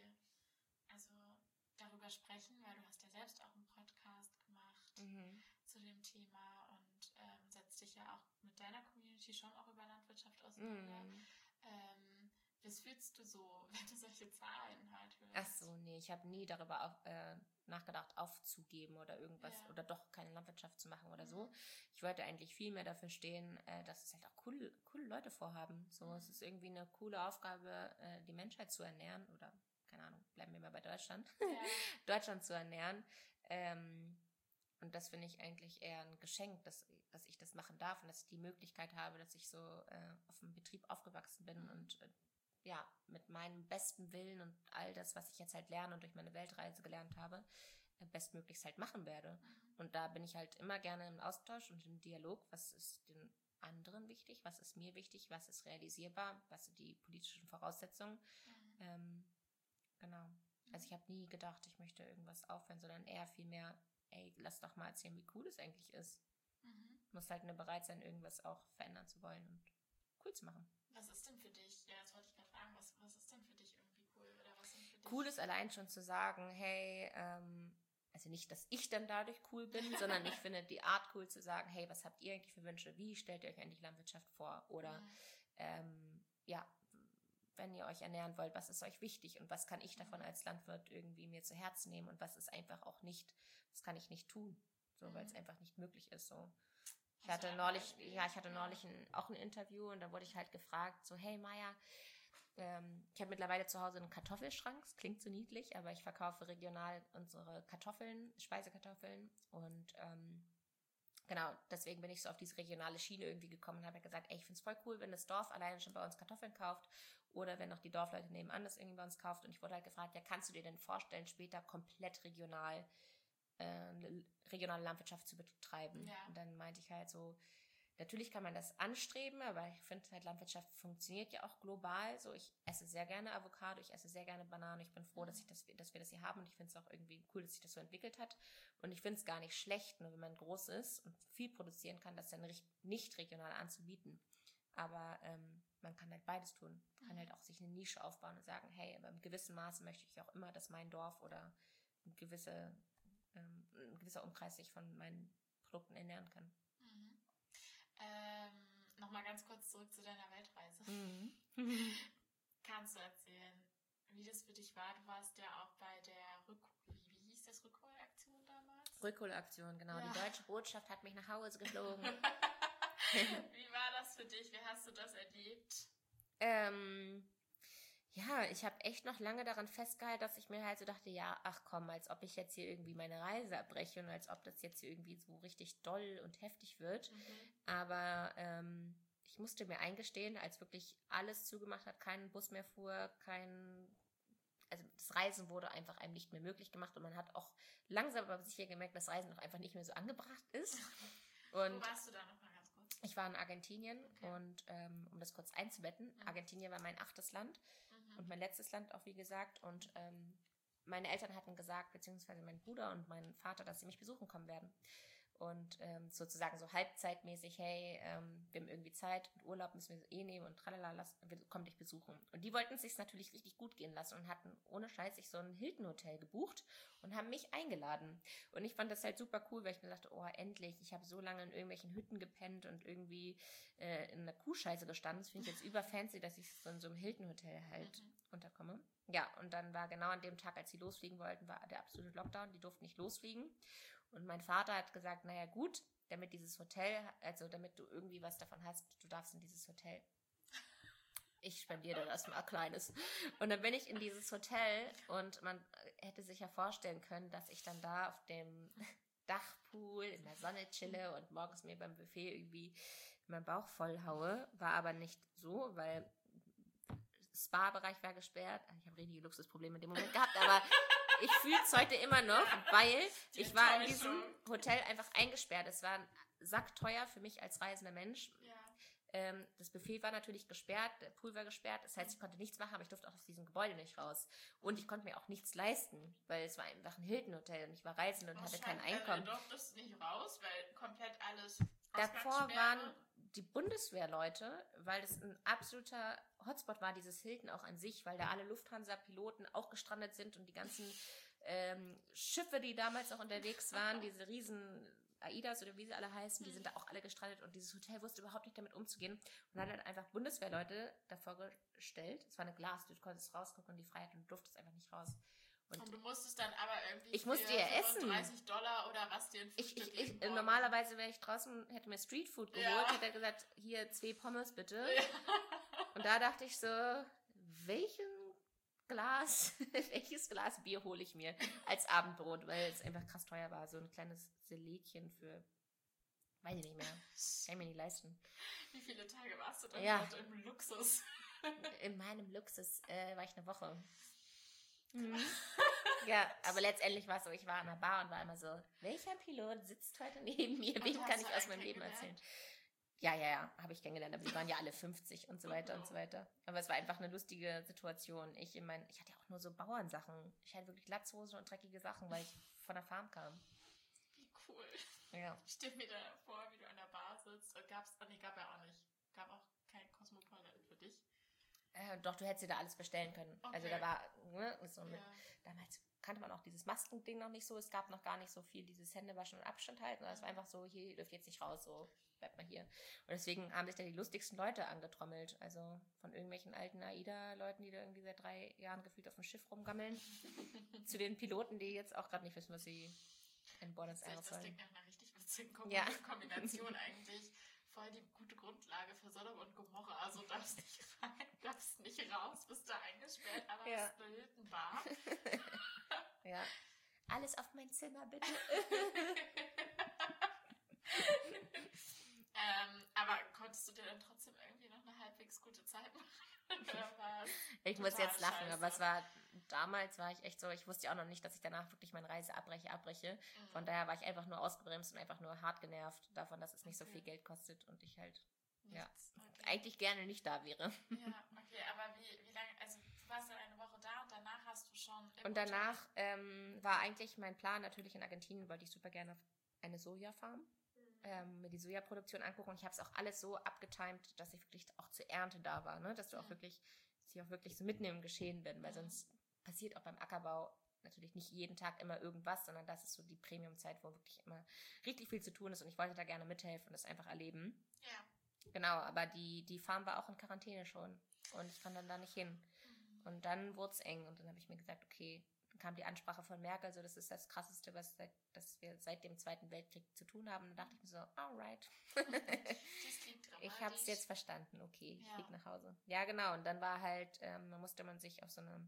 darüber sprechen, weil du hast ja selbst auch einen Podcast gemacht zu dem Thema und setzt dich ja auch mit deiner Community schon auch über Landwirtschaft auseinander. Was fühlst du so, wenn du solche Zahlen halt hörst? Ach so, nee, ich habe nie darüber nachgedacht, aufzugeben oder irgendwas oder doch keine Landwirtschaft zu machen oder so. Ich wollte eigentlich viel mehr dafür stehen, dass es halt auch coole Leute vorhaben. So, es ist irgendwie eine coole Aufgabe, die Menschheit zu ernähren oder, keine Ahnung, bleiben wir mal bei Deutschland, Deutschland zu ernähren. Und das finde ich eigentlich eher ein Geschenk, dass ich das machen darf und dass ich die Möglichkeit habe, dass ich so auf dem Betrieb aufgewachsen bin und mit meinem besten Willen und all das, was ich jetzt halt lerne und durch meine Weltreise gelernt habe, bestmöglichst halt machen werde. Und da bin ich halt immer gerne im Austausch und im Dialog. Was ist den anderen wichtig? Was ist mir wichtig? Was ist realisierbar? Was sind die politischen Voraussetzungen? Genau. Also ich habe nie gedacht, ich möchte irgendwas aufhören, sondern eher vielmehr, lass doch mal erzählen, wie cool es eigentlich ist. Muss halt nur bereit sein, irgendwas auch verändern zu wollen und cool zu machen. Was ist denn für dich, das wollte ich gerade fragen, was ist denn für dich irgendwie cool? Oder was sind für dich? Cool ist allein schon zu sagen, hey, also nicht, dass ich dann dadurch cool bin, sondern ich finde die Art cool zu sagen, hey, was habt ihr eigentlich für Wünsche? Wie stellt ihr euch eigentlich Landwirtschaft vor? Oder wenn ihr euch ernähren wollt, was ist euch wichtig und was kann ich davon als Landwirt irgendwie mir zu Herzen nehmen und was ist einfach auch nicht, das kann ich nicht tun, so, weil es einfach nicht möglich ist, so. Ich hatte neulich auch ein Interview und da wurde ich halt gefragt, so, hey Maja, ich habe mittlerweile zu Hause einen Kartoffelschrank, das klingt so niedlich, aber ich verkaufe regional unsere Kartoffeln, Speisekartoffeln und Genau, deswegen bin ich so auf diese regionale Schiene irgendwie gekommen und habe gesagt, ey, ich finde es voll cool, wenn das Dorf alleine schon bei uns Kartoffeln kauft oder wenn noch die Dorfleute nebenan das irgendwie bei uns kauft. Und ich wurde halt gefragt, ja, kannst du dir denn vorstellen, später komplett regional eine regionale Landwirtschaft zu betreiben? Ja. Und dann meinte ich halt so, natürlich kann man das anstreben, aber ich finde halt, Landwirtschaft funktioniert ja auch global. So, ich esse sehr gerne Avocado, ich esse sehr gerne Bananen. Ich bin froh, dass wir das hier haben und ich finde es auch irgendwie cool, dass sich das so entwickelt hat. Und ich finde es gar nicht schlecht, nur wenn man groß ist und viel produzieren kann, das dann nicht regional anzubieten. Aber man kann halt beides tun. Man kann halt auch sich eine Nische aufbauen und sagen, hey, aber im gewissen Maße möchte ich auch immer, dass mein Dorf oder ein gewisser Umkreis sich von meinen Produkten ernähren kann. Nochmal ganz kurz zurück zu deiner Weltreise. Kannst du erzählen, wie das für dich war? Du warst ja auch bei der wie hieß das, Rückholaktion damals? Rückholaktion, genau. Ja. Die deutsche Botschaft hat mich nach Hause geflogen. Wie war das für dich? Wie hast du das erlebt? Ja, ich habe echt noch lange daran festgehalten, dass ich mir halt so dachte, ja, ach komm, als ob ich jetzt hier irgendwie meine Reise abbreche und als ob das jetzt hier irgendwie so richtig doll und heftig wird. Aber ich musste mir eingestehen, als wirklich alles zugemacht hat, kein Bus mehr fuhr, also das Reisen wurde einfach einem nicht mehr möglich gemacht und man hat auch langsam aber sicher gemerkt, dass Reisen auch einfach nicht mehr so angebracht ist. Und wo warst du da nochmal ganz kurz? Ich war in Argentinien und um das kurz einzubetten, Argentinien war mein 8. Land und mein letztes Land auch, wie gesagt. Und meine Eltern hatten gesagt, beziehungsweise mein Bruder und mein Vater, dass sie mich besuchen kommen werden. Und sozusagen so halbzeitmäßig, hey, wir haben irgendwie Zeit und Urlaub müssen wir eh nehmen und tralala, wir kommen dich besuchen. Und die wollten es sich natürlich richtig gut gehen lassen und hatten ohne Scheiß sich so ein Hilton-Hotel gebucht und haben mich eingeladen. Und ich fand das halt super cool, weil ich mir dachte, oh, endlich, ich habe so lange in irgendwelchen Hütten gepennt und irgendwie in einer Kuhscheiße gestanden. Das finde ich jetzt überfancy, dass ich so in so einem Hilton-Hotel halt unterkomme. Ja, und dann war genau an dem Tag, als sie losfliegen wollten, war der absolute Lockdown. Die durften nicht losfliegen. Und mein Vater hat gesagt, naja gut, damit dieses Hotel, also damit du irgendwie was davon hast, du darfst in dieses Hotel. Ich spendiere dir das mal Kleines. Und dann bin ich in dieses Hotel und man hätte sich ja vorstellen können, dass ich dann da auf dem Dachpool in der Sonne chille und morgens mir beim Buffet irgendwie meinen Bauch voll haue. War aber nicht so, weil Spa-Bereich war gesperrt. Ich habe richtige Luxusprobleme in dem Moment gehabt, aber ich fühle es heute immer noch, weil ich war in diesem Hotel einfach eingesperrt. Es war sackteuer für mich als reisender Mensch. Ja. Das Buffet war natürlich gesperrt, der Pool war gesperrt. Das heißt, ich konnte nichts machen, aber ich durfte auch aus diesem Gebäude nicht raus. Und ich konnte mir auch nichts leisten, weil es war einfach ein Hilton-Hotel und ich war reisend und hatte kein Einkommen. Du durftest nicht raus, weil komplett alles davor waren die Bundeswehrleute, weil es ein absoluter Hotspot war, dieses Hilton auch an sich, weil da alle Lufthansa-Piloten auch gestrandet sind und die ganzen Schiffe, die damals auch unterwegs waren, diese riesen AIDAs oder wie sie alle heißen, die sind da auch alle gestrandet und dieses Hotel wusste überhaupt nicht damit umzugehen und hat halt einfach Bundeswehrleute davor gestellt. Es war eine Glastür, du konntest rausgucken und die Freiheit und du durftest einfach nicht raus. Und du musstest dann aber irgendwie ich musste ja essen. $30 oder was dir ein Frühstück normalerweise wäre ich draußen, hätte mir Streetfood geholt, hätte er gesagt, hier 2 Pommes bitte. Ja. Und da dachte ich so, welches Glas Bier hole ich mir als Abendbrot, weil es einfach krass teuer war. So ein kleines Selegchen für, weiß ich nicht mehr, kann ich mir nicht leisten. Wie viele Tage warst du dann dort im Luxus? In meinem Luxus war ich eine Woche. Ja, aber letztendlich war es so, ich war an der Bar und war immer so, welcher Pilot sitzt heute neben mir? Wem kann ich aus meinem Leben erzählen? Ja, habe ich kennengelernt, aber die waren ja alle 50 und so weiter und so weiter. Aber es war einfach eine lustige Situation. Ich hatte ja auch nur so Bauernsachen. Ich hatte wirklich Latzhosen und dreckige Sachen, weil ich von der Farm kam. Wie cool. Ja. Ich stelle mir da vor, wie du an der Bar sitzt. Gab ja auch nicht. Gab auch kein Cosmopolitan für dich. Doch, du hättest dir da alles bestellen können. Okay. Also da war, damals kannte man auch dieses Maskending noch nicht so. Es gab noch gar nicht so viel dieses Händewaschen und Abstand halten. Es war einfach so, hier, ihr dürft jetzt nicht raus, so bleibt mal hier. Und deswegen haben sich da die lustigsten Leute angetrommelt. Also von irgendwelchen alten AIDA-Leuten, die da irgendwie seit 3 Jahren gefühlt auf dem Schiff rumgammeln, zu den Piloten, die jetzt auch gerade nicht wissen, was sie in Buenos Aires sollen. Das klingt nach einer richtig witzigen Kombination eigentlich. Voll die gute Grundlage für Sodom und Gomorra. Also darfst nicht rein, darfst nicht raus, bist da eingesperrt, aber hast eine Hilton-Bar. Ja. Alles auf mein Zimmer, bitte. du dir dann trotzdem irgendwie noch eine halbwegs gute Zeit machen? Oder war's Ich muss total jetzt lachen, scheiße? aber damals war ich echt so, ich wusste ja auch noch nicht, dass ich danach wirklich meine Reise abbreche. Von daher war ich einfach nur ausgebremst und einfach nur hart genervt davon, dass es nicht so viel Geld kostet und ich halt, Nichts. Okay. eigentlich gerne nicht da wäre. Ja, okay, aber wie lange, also du warst dann eine Woche da und danach hast du schon im Und danach war eigentlich mein Plan, natürlich in Argentinien wollte ich super gerne auf eine Sojafarm mir die Sojaproduktion angucken und ich habe es auch alles so abgetimt, dass ich wirklich auch zur Ernte da war, ne? Dass du auch wirklich, dass ich auch wirklich so mitten im Geschehen bin, weil sonst passiert auch beim Ackerbau natürlich nicht jeden Tag immer irgendwas, sondern das ist so die Premium-Zeit, wo wirklich immer richtig viel zu tun ist und ich wollte da gerne mithelfen und das einfach erleben. Ja. Genau, aber die Farm war auch in Quarantäne schon und ich kann dann da nicht hin. Und dann wurde es eng und dann habe ich mir gesagt, okay, dann kam die Ansprache von Merkel, so das ist das Krasseste, was wir seit dem Zweiten Weltkrieg zu tun haben. Und dann dachte ich mir so, alright. Das klingt dramatisch. Ich habe es jetzt verstanden, okay, ich Ja. fliege nach Hause. Ja, genau, und dann war halt, musste man sich auf so eine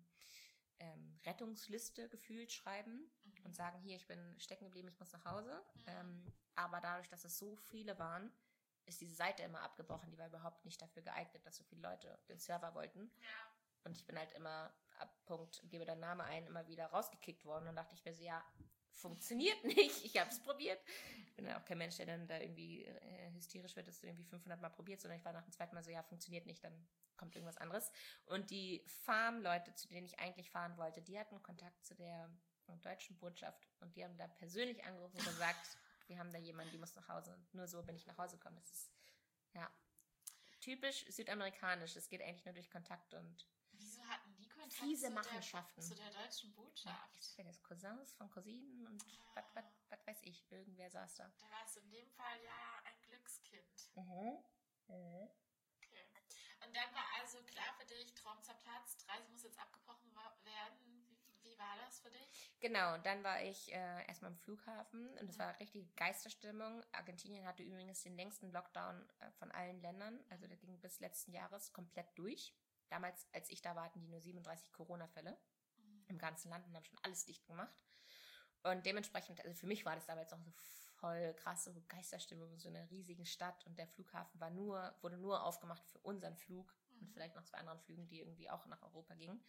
Rettungsliste gefühlt schreiben und sagen, hier, ich bin stecken geblieben, ich muss nach Hause. Aber dadurch, dass es so viele waren, ist diese Seite immer abgebrochen, die war überhaupt nicht dafür geeignet, dass so viele Leute den Server wollten. Ja. Und ich bin halt immer ab Punkt, gebe deinen Namen ein, immer wieder rausgekickt worden. Und dachte ich mir so, ja, funktioniert nicht. Ich habe es probiert. Ich bin ja auch kein Mensch, der dann da irgendwie hysterisch wird, dass du irgendwie 500 Mal probiert, sondern ich war nach dem zweiten Mal so, ja, funktioniert nicht, dann kommt irgendwas anderes. Und die Farmleute, zu denen ich eigentlich fahren wollte, die hatten Kontakt zu der deutschen Botschaft. Und die haben da persönlich angerufen und gesagt, wir haben da jemanden, die muss nach Hause. Und nur so bin ich nach Hause gekommen. Das ist, ja, typisch südamerikanisch. Es geht eigentlich nur durch Kontakt und Wieso hatten die Kontakt fiese Machenschaften. zu der deutschen Botschaft? Ich weiß das Cousins von Cousinen und was weiß ich. Irgendwer saß da. Da war es in dem Fall ja ein Glückskind. Okay. Und dann war also klar für dich, Traum zerplatzt, Reise muss jetzt abgebrochen werden. Wie war das für dich? Genau, und dann war ich erstmal am Flughafen und es war richtig Geisterstimmung. Argentinien hatte übrigens den längsten Lockdown von allen Ländern. Also der ging bis letzten Jahres komplett durch. Damals, als ich da war, hatten die nur 37 Corona-Fälle im ganzen Land und haben schon alles dicht gemacht. Und dementsprechend, also für mich war das damals auch so voll krass, so Geisterstimmung in so einer riesigen Stadt und der Flughafen wurde nur aufgemacht für unseren Flug und vielleicht noch 2 anderen Flügen, die irgendwie auch nach Europa gingen.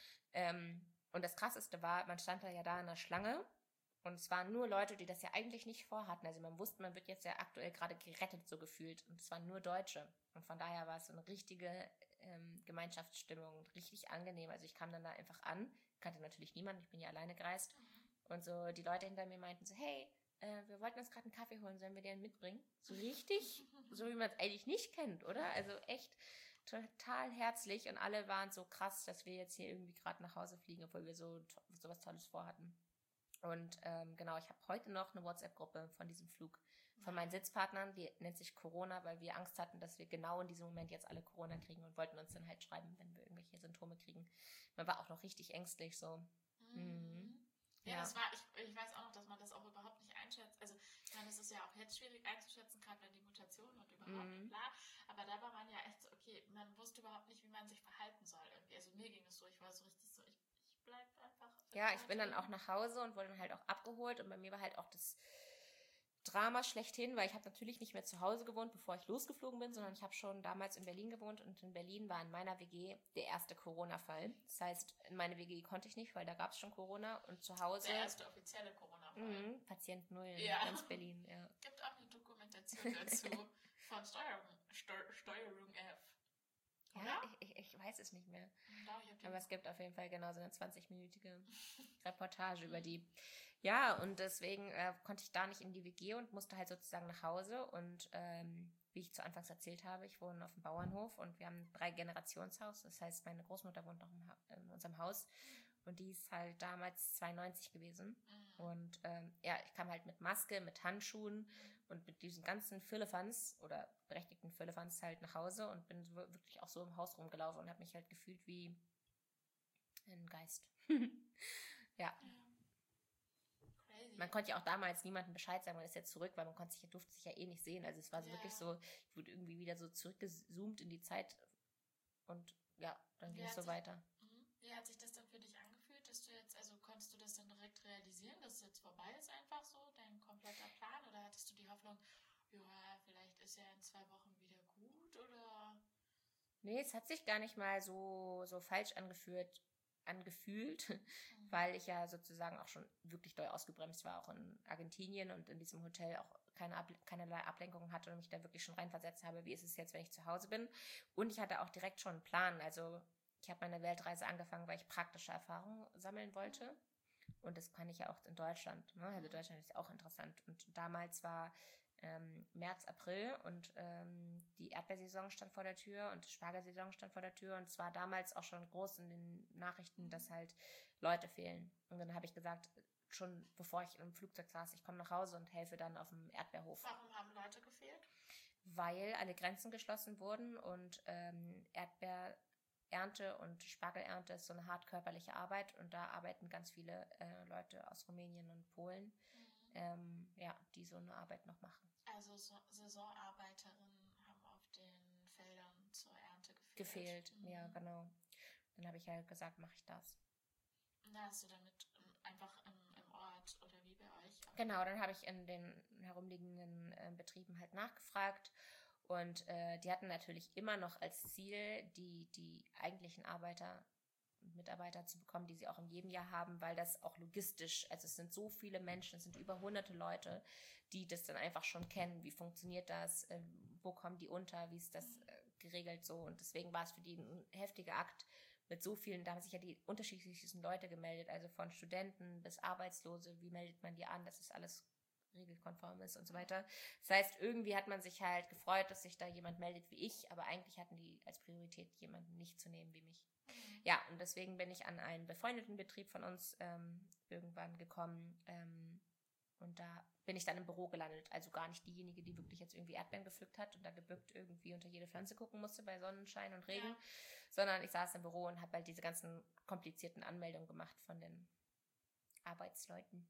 Und das Krasseste war, man stand da ja da in der Schlange und es waren nur Leute, die das ja eigentlich nicht vorhatten. Also man wusste, man wird jetzt ja aktuell gerade gerettet, so gefühlt. Und es waren nur Deutsche. Und von daher war es so eine richtige Gemeinschaftsstimmung, richtig angenehm. Also ich kam dann da einfach an, kannte natürlich niemanden, ich bin ja alleine gereist. Und so die Leute hinter mir meinten so, hey, wir wollten uns gerade einen Kaffee holen, sollen wir den mitbringen? So richtig, so wie man es eigentlich nicht kennt, oder? Also echt total herzlich und alle waren so krass, dass wir jetzt hier irgendwie gerade nach Hause fliegen, obwohl wir so was Tolles vorhatten. Und genau, ich habe heute noch eine WhatsApp-Gruppe von diesem Flug von meinen Sitzpartnern, die nennt sich Corona, weil wir Angst hatten, dass wir genau in diesem Moment jetzt alle Corona kriegen und wollten uns dann halt schreiben, wenn wir irgendwelche Symptome kriegen. Man war auch noch richtig ängstlich so. Ja, das war, ich weiß auch noch, dass man das auch überhaupt nicht einschätzt. Also, ich meine, das ist ja auch jetzt schwierig einzuschätzen, gerade wenn die Mutationen und überhaupt bla. Aber da war man ja echt so, okay, man wusste überhaupt nicht, wie man sich verhalten soll irgendwie. Also mir ging es so, ich war so richtig so, ich bleib einfach. Ja, ich bin dann auch nach Hause und wurde dann halt auch abgeholt und bei mir war halt auch das Drama schlechthin, weil ich habe natürlich nicht mehr zu Hause gewohnt, bevor ich losgeflogen bin, sondern ich habe schon damals in Berlin gewohnt und in Berlin war in meiner WG der erste Corona-Fall. Das heißt, in meine WG konnte ich nicht, weil da gab es schon Corona und zu Hause... Der erste offizielle Corona-Fall. Patient 0 in Ja. ganz Berlin, ja. Gibt auch eine Dokumentation dazu von Steuerung F. Ja, ich weiß es nicht mehr. Aber es gibt auf jeden Fall genau so eine 20-minütige Reportage über die. Ja, und deswegen konnte ich da nicht in die WG und musste halt sozusagen nach Hause. Und wie ich zu Anfangs erzählt habe, ich wohne auf dem Bauernhof und wir haben ein 3-Generationshaus. Das heißt, meine Großmutter wohnt noch in unserem Haus. Und die ist halt damals 92 gewesen. Und ich kam halt mit Maske, mit Handschuhen und mit diesen ganzen Firlefanz oder berechtigten Firlefanz halt nach Hause und bin wirklich auch so im Haus rumgelaufen und habe mich halt gefühlt wie ein Geist. Ja. Crazy. Man konnte ja auch damals niemandem Bescheid sagen, man ist jetzt zurück, weil durfte sich ja eh nicht sehen. Also es war so wirklich so, ich wurde irgendwie wieder so zurückgezoomt in die Zeit und ja, dann ging es so weiter. Wie hat sich das dann für dich angefühlt, dass du jetzt, also konntest du das dann direkt realisieren, dass es jetzt vorbei ist einfach so, dein kompletter Plan, oder hattest du die Hoffnung, ja, vielleicht ist ja in 2 Wochen wieder gut oder... Nee, es hat sich gar nicht mal so falsch angefühlt, weil ich ja sozusagen auch schon wirklich doll ausgebremst war, auch in Argentinien und in diesem Hotel auch keinerlei Ablenkung hatte und mich da wirklich schon reinversetzt habe, wie ist es jetzt, wenn ich zu Hause bin. Und ich hatte auch direkt schon einen Plan. Also ich habe meine Weltreise angefangen, weil ich praktische Erfahrungen sammeln wollte. Und das kann ich ja auch in Deutschland. Ne? Also Deutschland ist auch interessant. Und damals war März, April und die Erdbeersaison stand vor der Tür und die Spargelsaison stand vor der Tür. Und es war damals auch schon groß in den Nachrichten, dass halt Leute fehlen. Und dann habe ich gesagt, schon bevor ich im Flugzeug saß, ich komme nach Hause und helfe dann auf dem Erdbeerhof. Warum haben Leute gefehlt? Weil alle Grenzen geschlossen wurden und Erdbeerernte und Spargelernte ist so eine hart körperliche Arbeit und da arbeiten ganz viele Leute aus Rumänien und Polen, die so eine Arbeit noch machen. Also Saisonarbeiterinnen haben auf den Feldern zur Ernte gefehlt. Ja, genau. Dann habe ich halt gesagt, mache ich das. Na, hast du damit einfach im Ort oder wie bei euch? Genau, dann habe ich in den herumliegenden Betrieben halt nachgefragt und die hatten natürlich immer noch als Ziel, die eigentlichen Mitarbeiter zu bekommen, die sie auch in jedem Jahr haben, weil das auch logistisch, also es sind so viele Menschen, es sind über 100 Leute, die das dann einfach schon kennen, wie funktioniert das, wo kommen die unter, wie ist das geregelt so und deswegen war es für die ein heftiger Akt mit so vielen, da haben sich ja die unterschiedlichsten Leute gemeldet, also von Studenten bis Arbeitslose, wie meldet man die an, dass es alles regelkonform ist und so weiter. Das heißt, irgendwie hat man sich halt gefreut, dass sich da jemand meldet wie ich, aber eigentlich hatten die als Priorität, jemanden nicht zu nehmen wie mich. Ja, und deswegen bin ich an einen befreundeten Betrieb von uns irgendwann gekommen und da bin ich dann im Büro gelandet. Also gar nicht diejenige, die wirklich jetzt irgendwie Erdbeeren gepflückt hat und da gebückt irgendwie unter jede Pflanze gucken musste bei Sonnenschein und Regen, sondern ich saß im Büro und habe halt diese ganzen komplizierten Anmeldungen gemacht von den Arbeitsleuten.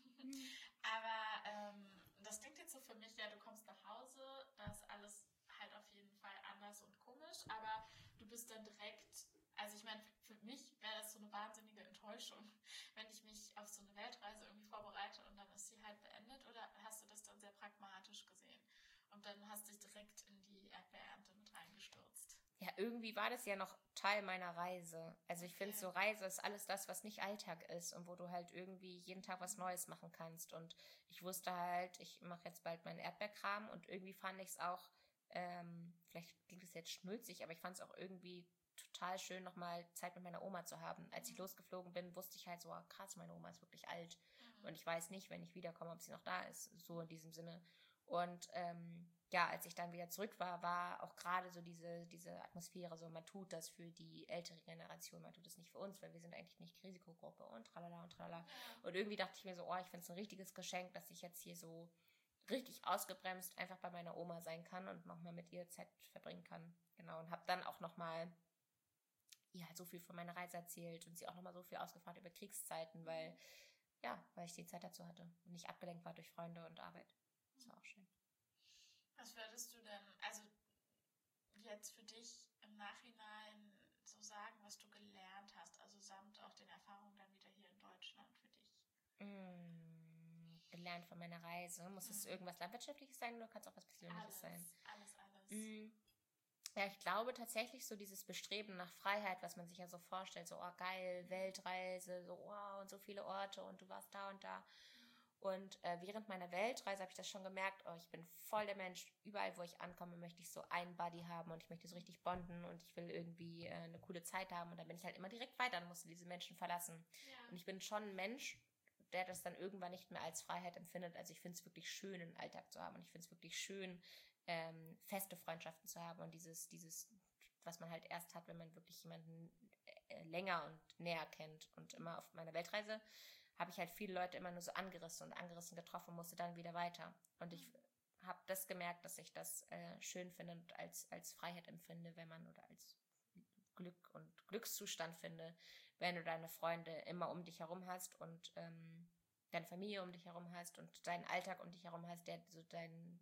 Aber das klingt jetzt so für mich, ja, du kommst nach Hause, das ist alles halt auf jeden Fall anders und komisch, aber du bist dann direkt, also ich meine, für mich wäre das so eine wahnsinnige Enttäuschung, wenn ich mich auf so eine Weltreise irgendwie vorbereite und dann ist sie halt beendet, oder hast du das dann sehr pragmatisch gesehen und dann hast dich direkt in die Erdbeerernte mit reingestürzt? Ja, irgendwie war das ja noch Teil meiner Reise. Also ich finde, so Reise ist alles das, was nicht Alltag ist und wo du halt irgendwie jeden Tag was Neues machen kannst. Und ich wusste halt, ich mache jetzt bald meinen Erdbeerkram und irgendwie fand ich es auch, vielleicht klingt es jetzt schnulzig, aber ich fand es auch irgendwie total schön, nochmal Zeit mit meiner Oma zu haben. Als ich losgeflogen bin, wusste ich halt so, krass, meine Oma ist wirklich alt. Und ich weiß nicht, wenn ich wiederkomme, ob sie noch da ist. So in diesem Sinne. Und als ich dann wieder zurück war, war auch gerade so diese Atmosphäre so, man tut das für die ältere Generation, man tut das nicht für uns, weil wir sind eigentlich nicht Risikogruppe und tralala und tralala. Und irgendwie dachte ich mir so, ich finde es ein richtiges Geschenk, dass ich jetzt hier so richtig ausgebremst einfach bei meiner Oma sein kann und nochmal mit ihr Zeit verbringen kann. Genau, und habe dann auch nochmal ihr halt so viel von meiner Reise erzählt und sie auch nochmal so viel ausgefragt über Kriegszeiten, weil ich die Zeit dazu hatte und nicht abgelenkt war durch Freunde und Arbeit. Das war auch schön. Was würdest du denn, also jetzt für dich im Nachhinein so sagen, was du gelernt hast, also samt auch den Erfahrungen dann wieder hier in Deutschland für dich? Gelernt von meiner Reise. Muss es irgendwas Landwirtschaftliches sein oder kann es auch was Persönliches sein? Alles. Ja, ich glaube tatsächlich so dieses Bestreben nach Freiheit, was man sich ja so vorstellt, so geil, Weltreise, so wow und so viele Orte und du warst da und da. Und während meiner Weltreise habe ich das schon gemerkt, ich bin voll der Mensch, überall wo ich ankomme, möchte ich so einen Buddy haben und ich möchte so richtig bonden und ich will irgendwie eine coole Zeit haben und dann bin ich halt immer direkt weiter und musste diese Menschen verlassen. Ja. Und ich bin schon ein Mensch, der das dann irgendwann nicht mehr als Freiheit empfindet. Also ich finde es wirklich schön, einen Alltag zu haben und ich finde es wirklich schön, feste Freundschaften zu haben und dieses, was man halt erst hat, wenn man wirklich jemanden länger und näher kennt. Und immer auf meiner Weltreise habe ich halt viele Leute immer nur so angerissen getroffen, musste dann wieder weiter. Und ich habe das gemerkt, dass ich das schön finde und als Freiheit empfinde, wenn man oder als Glück und Glückszustand finde, wenn du deine Freunde immer um dich herum hast und deine Familie um dich herum hast und deinen Alltag um dich herum hast, der so dein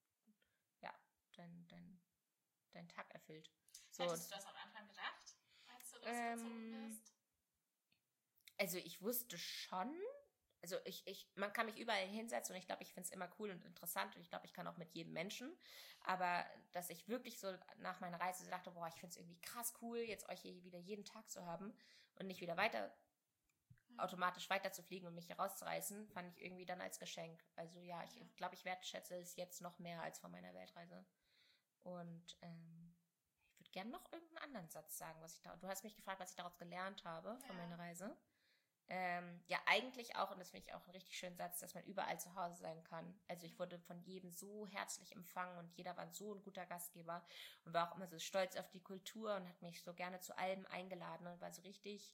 Tag erfüllt. So, hättest du das am Anfang gedacht, als du losgezogen bist? Also ich wusste schon, also man kann mich überall hinsetzen und ich glaube, ich finde es immer cool und interessant und ich glaube, ich kann auch mit jedem Menschen. Aber dass ich wirklich so nach meiner Reise so dachte, boah, ich finde es irgendwie krass cool, jetzt euch hier wieder jeden Tag zu haben und nicht wieder automatisch weiter zu fliegen und mich hier rauszureißen, fand ich irgendwie dann als Geschenk. Also ja, ich glaube, ich wertschätze es jetzt noch mehr als von meiner Weltreise. Und ich würde gerne noch irgendeinen anderen Satz sagen, du hast mich gefragt, was ich daraus gelernt habe von meiner Reise. Ja, eigentlich auch, und das finde ich auch einen richtig schönen Satz, dass man überall zu Hause sein kann. Also ich wurde von jedem so herzlich empfangen und jeder war so ein guter Gastgeber und war auch immer so stolz auf die Kultur und hat mich so gerne zu allem eingeladen und war so richtig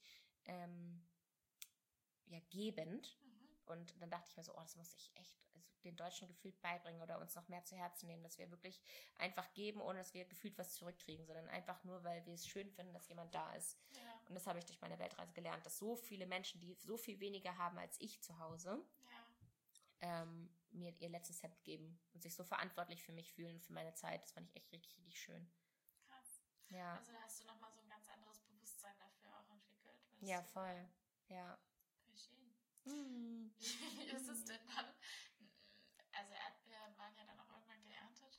gebend. Und dann dachte ich mir so, das muss ich echt den Deutschen gefühlt beibringen oder uns noch mehr zu Herzen nehmen, dass wir wirklich einfach geben, ohne dass wir gefühlt was zurückkriegen, sondern einfach nur, weil wir es schön finden, dass jemand da ist. Ja. Und das habe ich durch meine Weltreise gelernt, dass so viele Menschen, die so viel weniger haben als ich zu Hause, mir ihr letztes Hemd geben und sich so verantwortlich für mich fühlen, für meine Zeit. Das fand ich echt richtig, richtig schön. Krass. Ja. Also da hast du nochmal so ein ganz anderes Bewusstsein dafür auch entwickelt. Ja, voll. Ja. Voll schön. Wie ist es denn dann? Also Erdbeeren waren ja dann auch irgendwann geerntet.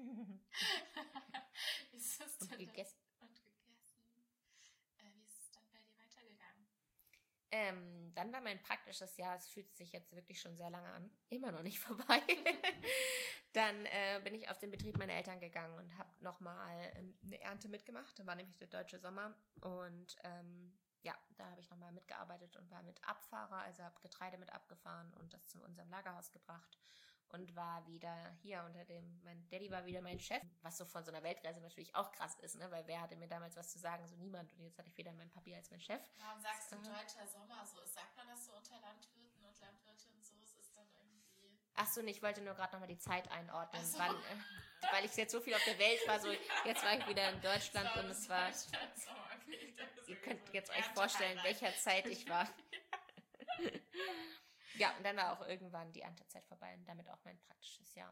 Wie ist es denn gegessen. Und gegessen. Wie ist es dann bei dir weitergegangen? Dann war mein praktisches Jahr, es fühlt sich jetzt wirklich schon sehr lange an, immer noch nicht vorbei. Dann bin ich auf den Betrieb meiner Eltern gegangen und habe nochmal eine Ernte mitgemacht. Da war nämlich der deutsche Sommer und da habe ich nochmal mitgearbeitet und war mit Abfahrer, also habe Getreide mit abgefahren und das zu unserem Lagerhaus gebracht und war wieder hier mein Daddy war wieder mein Chef, was so von so einer Weltreise natürlich auch krass ist, ne? Weil wer hatte mir damals was zu sagen, so niemand, und jetzt hatte ich wieder meinen Papi als mein Chef. Warum sagst du deutscher Sommer so? Sagt man das so unter Landwirten und Landwirtinnen so? Es ist dann irgendwie... Ach so, ich wollte nur gerade nochmal die Zeit einordnen, weil ich jetzt so viel auf der Welt war, so jetzt war ich wieder in Deutschland und es war... Ihr könnt jetzt euch vorstellen, in welcher Zeit ich war. Ja, und dann war auch irgendwann die Erntezeit vorbei und damit auch mein praktisches Jahr.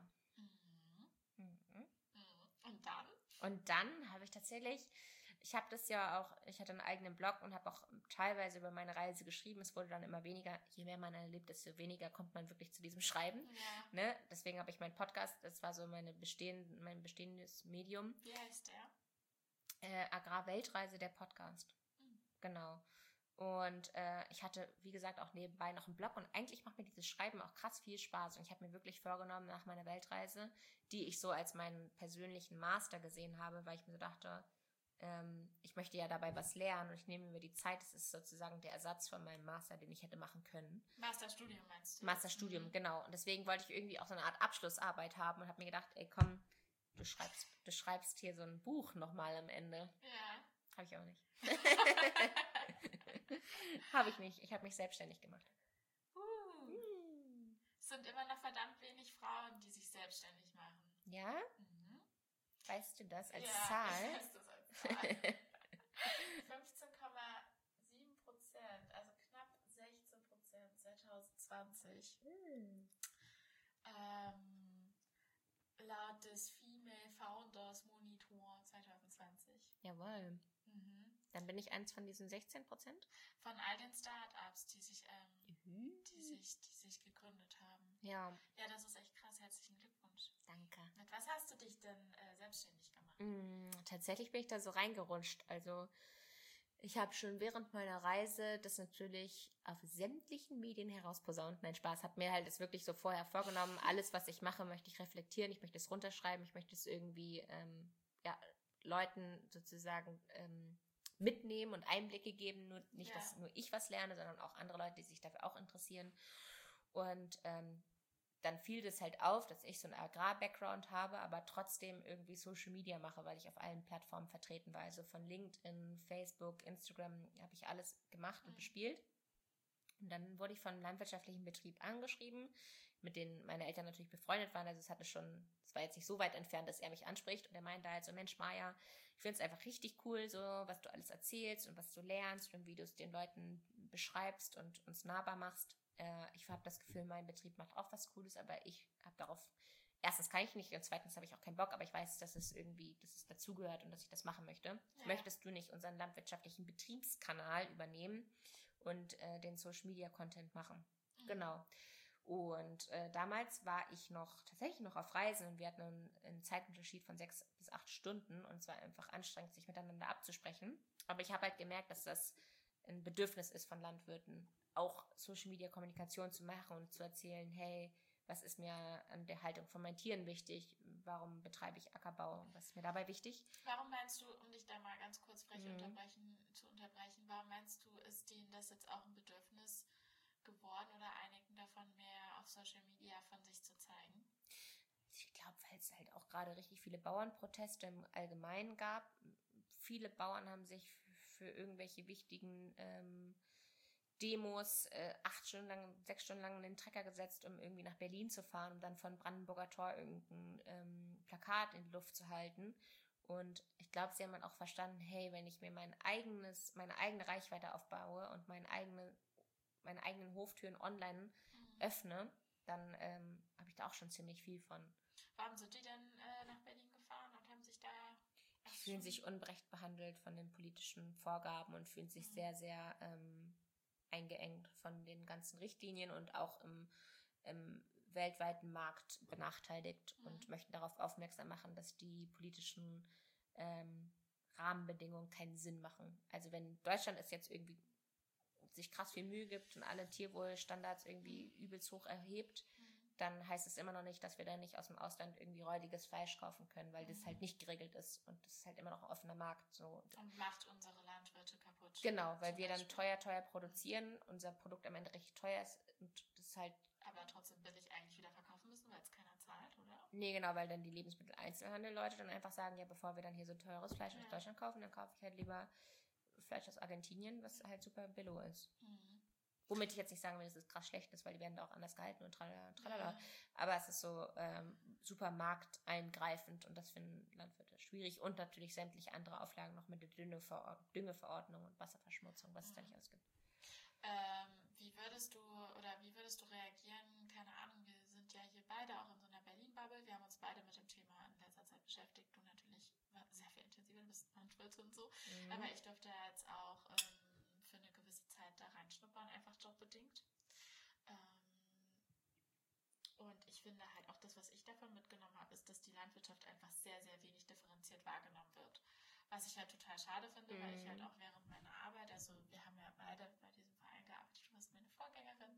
Und dann habe ich tatsächlich, ich hatte einen eigenen Blog und habe auch teilweise über meine Reise geschrieben. Es wurde dann immer weniger, je mehr man erlebt, desto weniger kommt man wirklich zu diesem Schreiben. Ja. Ne? Deswegen habe ich meinen Podcast, das war so mein bestehendes Medium. Wie heißt der? Agrarweltreise, der Podcast. Genau. Und ich hatte, wie gesagt, auch nebenbei noch einen Blog und eigentlich macht mir dieses Schreiben auch krass viel Spaß und ich habe mir wirklich vorgenommen nach meiner Weltreise, die ich so als meinen persönlichen Master gesehen habe, weil ich mir so dachte, ich möchte ja dabei was lernen und ich nehme mir die Zeit, das ist sozusagen der Ersatz von meinem Master, den ich hätte machen können. Masterstudium meinst du? Masterstudium, genau. Und deswegen wollte ich irgendwie auch so eine Art Abschlussarbeit haben und habe mir gedacht, ey komm, du schreibst hier so ein Buch nochmal am Ende. Ja. Habe ich auch nicht. Habe ich nicht. Ich habe mich selbstständig gemacht. Es sind immer noch verdammt wenig Frauen, die sich selbstständig machen. Ja? Weißt du das als Zahl? Ja, ich weiß das als Zahl. 15,7%, also knapp 16% 2020. Laut des Female Founders Monitor 2020. Jawohl. Dann bin ich eins von diesen 16%? Von all den Start-ups, die sich gegründet haben. Ja. Ja, das ist echt krass. Herzlichen Glückwunsch. Danke. Mit was hast du dich denn selbstständig gemacht? Tatsächlich bin ich da so reingerutscht. Also ich habe schon während meiner Reise das natürlich auf sämtlichen Medien herausposaunt. Nein, Spaß. Habe mir halt das wirklich so vorher vorgenommen. Alles, was ich mache, möchte ich reflektieren. Ich möchte es runterschreiben. Ich möchte es irgendwie Leuten sozusagen mitnehmen und Einblicke geben. Nicht, dass nur ich was lerne, sondern auch andere Leute, die sich dafür auch interessieren. Und dann fiel das halt auf, dass ich so einen Agrar-Background habe, aber trotzdem irgendwie Social Media mache, weil ich auf allen Plattformen vertreten war. Also von LinkedIn, Facebook, Instagram habe ich alles gemacht und bespielt. Und dann wurde ich von einem landwirtschaftlichen Betrieb angeschrieben, mit denen meine Eltern natürlich befreundet waren. Also es war jetzt nicht so weit entfernt, dass er mich anspricht. Und er meinte halt so, Mensch, Maja, ich finde es einfach richtig cool, so was du alles erzählst und was du lernst und wie du es den Leuten beschreibst und uns nahbar machst. Ich habe das Gefühl, mein Betrieb macht auch was Cooles, aber ich habe darauf, erstens kann ich nicht und zweitens habe ich auch keinen Bock, aber ich weiß, dass es dazugehört und dass ich das machen möchte. Ja. Möchtest du nicht unseren landwirtschaftlichen Betriebskanal übernehmen und den Social Media Content machen? Genau. Und damals war ich tatsächlich noch auf Reisen und wir hatten einen Zeitunterschied von 6 bis 8 Stunden und es war einfach anstrengend, sich miteinander abzusprechen. Aber ich habe halt gemerkt, dass das ein Bedürfnis ist von Landwirten, auch Social-Media-Kommunikation zu machen und zu erzählen, hey, was ist mir an der Haltung von meinen Tieren wichtig? Warum betreibe ich Ackerbau? Was ist mir dabei wichtig? Warum meinst du, um dich da mal ganz kurz frech unterbrechen, warum meinst du, ist denen das jetzt auch ein Bedürfnis geworden oder einigen davon mehr auf Social Media von sich zu zeigen? Ich glaube, weil es halt auch gerade richtig viele Bauernproteste im Allgemeinen gab. Viele Bauern haben sich für irgendwelche wichtigen Demos 6 Stunden lang in den Trecker gesetzt, um irgendwie nach Berlin zu fahren, um dann von Brandenburger Tor irgendein Plakat in die Luft zu halten. Und ich glaube, sie haben dann auch verstanden, hey, wenn ich mir meine eigene Reichweite aufbaue und meine eigenen Hoftüren online öffne, dann habe ich da auch schon ziemlich viel von. Warum sind die denn nach Berlin gefahren und haben sich da... Die fühlen sich ungerecht behandelt von den politischen Vorgaben und fühlen sich sehr, sehr eingeengt von den ganzen Richtlinien und auch im weltweiten Markt benachteiligt und möchten darauf aufmerksam machen, dass die politischen Rahmenbedingungen keinen Sinn machen. Also wenn Deutschland es jetzt irgendwie sich krass viel Mühe gibt und alle Tierwohlstandards irgendwie übelst hoch erhebt, dann heißt es immer noch nicht, dass wir dann nicht aus dem Ausland irgendwie räudiges Fleisch kaufen können, weil das halt nicht geregelt ist und das ist halt immer noch ein offener Markt. So. Und macht unsere Landwirte kaputt. Genau, weil wir dann teuer produzieren, unser Produkt am Ende richtig teuer ist und das ist halt... Aber trotzdem billig eigentlich wieder verkaufen müssen, weil es keiner zahlt, oder? Nee, genau, weil dann die Lebensmitteleinzelhandel-Leute dann einfach sagen, ja, bevor wir dann hier so teures Fleisch aus Deutschland kaufen, dann kaufe ich halt lieber Fleisch aus Argentinien, was halt super billo ist. Womit ich jetzt nicht sagen will, dass es krass schlecht ist, weil die werden da auch anders gehalten und tralala. Aber es ist so super markteingreifend und das finden Landwirte schwierig. Und natürlich sämtliche andere Auflagen noch mit der Düngeverordnung und Wasserverschmutzung, was es da nicht alles gibt. Wie würdest du reagieren? Keine Ahnung, wir sind ja hier beide auch in so einer Berlin-Bubble. Wir haben uns beide mit dem Thema in letzter Zeit beschäftigt. Du natürlich sehr viel intensiver, du bist Landwirtin und so. Aber ich durfte jetzt auch für eine gewisse Zeit da reinschnuppern, einfach jobbedingt. Und ich finde halt auch das, was ich davon mitgenommen habe, ist, dass die Landwirtschaft einfach sehr, sehr wenig differenziert wahrgenommen wird. Was ich halt total schade finde, weil ich halt auch während meiner Arbeit, also wir haben ja beide bei diesem Verein gearbeitet, du warst meine Vorgängerin.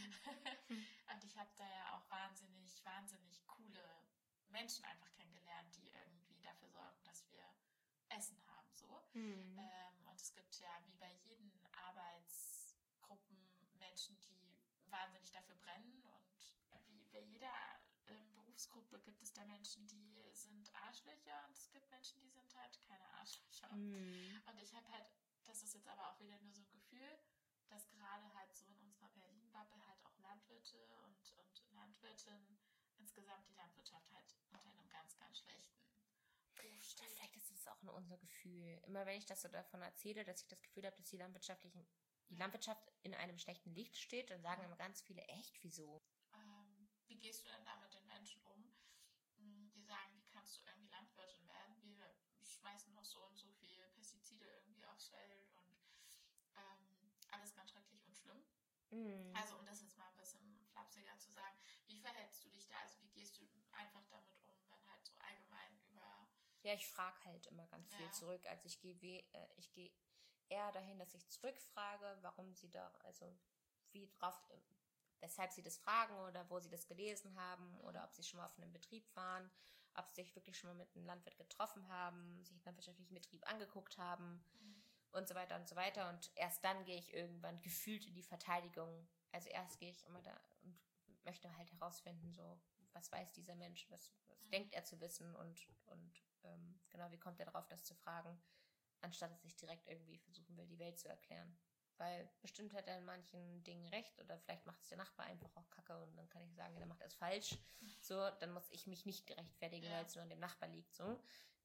Und ich habe da ja auch wahnsinnig, wahnsinnig coole Menschen einfach kennengelernt, die irgendwie dafür sorgen, dass wir Essen haben. So. Und es gibt ja wie bei jeden Arbeitsgruppen Menschen, die wahnsinnig dafür brennen und wie bei jeder Berufsgruppe gibt es da Menschen, die sind Arschlöcher und es gibt Menschen, die sind halt keine Arschlöcher. Und ich habe halt, das ist jetzt aber auch wieder nur so ein Gefühl, dass gerade halt so in unserer Berlin-Bubble halt auch Landwirte und Landwirtinnen insgesamt die Landwirtschaft halt unter einem ganz, ganz schlechten Ruf steht. Vielleicht ist es auch nur unser Gefühl. Immer wenn ich das so davon erzähle, dass ich das Gefühl habe, dass die Landwirtschaft in einem schlechten Licht steht, dann sagen immer ganz viele, echt, wieso? Wie gehst du denn da mit den Menschen um, die sagen, wie kannst du irgendwie Landwirtin werden? Wir schmeißen noch so und so viel Pestizide irgendwie aufs Feld und alles ganz schrecklich und schlimm. Also um das jetzt mal ein bisschen flapsiger zu sagen, wie verhältst du dich da? Also wie gehst du einfach damit um, wenn halt so allgemein über... Ja, ich frage halt immer ganz viel zurück. Also ich gehe eher dahin, dass ich zurückfrage, warum sie da, also weshalb sie das fragen oder wo sie das gelesen haben oder ob sie schon mal auf einem Betrieb waren, ob sie sich wirklich schon mal mit einem Landwirt getroffen haben, sich einen landwirtschaftlichen Betrieb angeguckt haben und so weiter und so weiter. Und erst dann gehe ich irgendwann gefühlt in die Verteidigung. Also erst gehe ich immer da und möchte halt herausfinden, so, was weiß dieser Mensch, was denkt er zu wissen und genau, wie kommt er darauf, das zu fragen, anstatt dass ich direkt irgendwie versuchen will, die Welt zu erklären. Weil bestimmt hat er in manchen Dingen recht oder vielleicht macht es der Nachbar einfach auch kacke und dann kann ich sagen, der macht es falsch. So, dann muss ich mich nicht rechtfertigen, weil es nur an dem Nachbar liegt. So,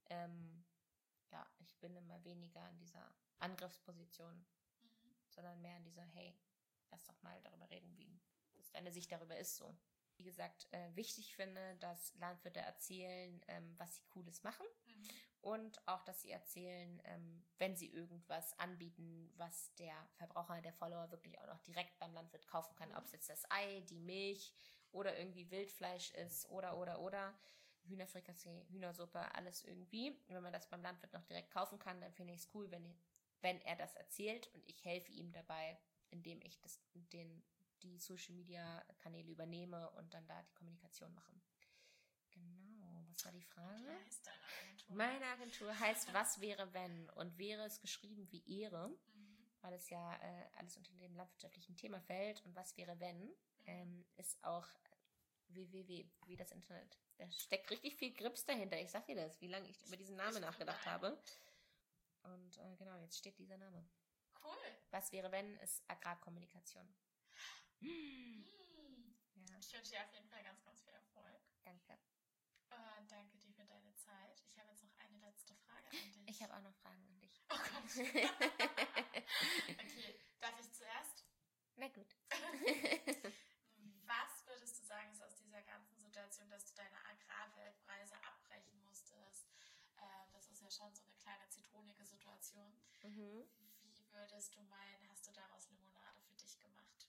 ich bin immer weniger in dieser Angriffsposition, sondern mehr in dieser, hey, lass doch mal darüber reden, wie was deine Sicht darüber ist. So, wie gesagt, wichtig finde, dass Landwirte erzählen, was sie Cooles machen Und auch, dass sie erzählen, wenn sie irgendwas anbieten, was der Verbraucher, der Follower wirklich auch noch direkt beim Landwirt kaufen kann. Ob es jetzt das Ei, die Milch oder irgendwie Wildfleisch ist oder Hühnerfrikassee, Hühnersuppe, alles irgendwie. Wenn man das beim Landwirt noch direkt kaufen kann, dann finde ich es cool, wenn er das erzählt und ich helfe ihm dabei, indem ich die Social-Media-Kanäle übernehme und dann da die Kommunikation mache. Genau, was war die Frage? Wie heißt deine Agentur? Meine Agentur heißt Was wäre wenn? Und wäre es geschrieben wie Ehre, weil es ja alles unter dem landwirtschaftlichen Thema fällt. Und was wäre wenn? Ist auch wie das Internet. Da steckt richtig viel Grips dahinter. Ich sag dir das, wie lange ich über diesen Namen nachgedacht habe. Und genau, jetzt steht dieser Name. Cool. Was wäre wenn? Ist Agrarkommunikation. Ja. Ich wünsche dir auf jeden Fall ganz, ganz viel Erfolg. Danke. Danke dir für deine Zeit. Ich habe jetzt noch eine letzte Frage an dich. Ich habe auch noch Fragen an dich. Oh Gott. Okay, darf ich zuerst? Na gut. Was würdest du sagen, ist aus dieser ganzen Situation, dass du deine Agrarweltpreise abbrechen musstest? Das ist ja schon so eine kleine zitronige Situation. Wie würdest du meinen, hast du daraus Limonade für dich gemacht?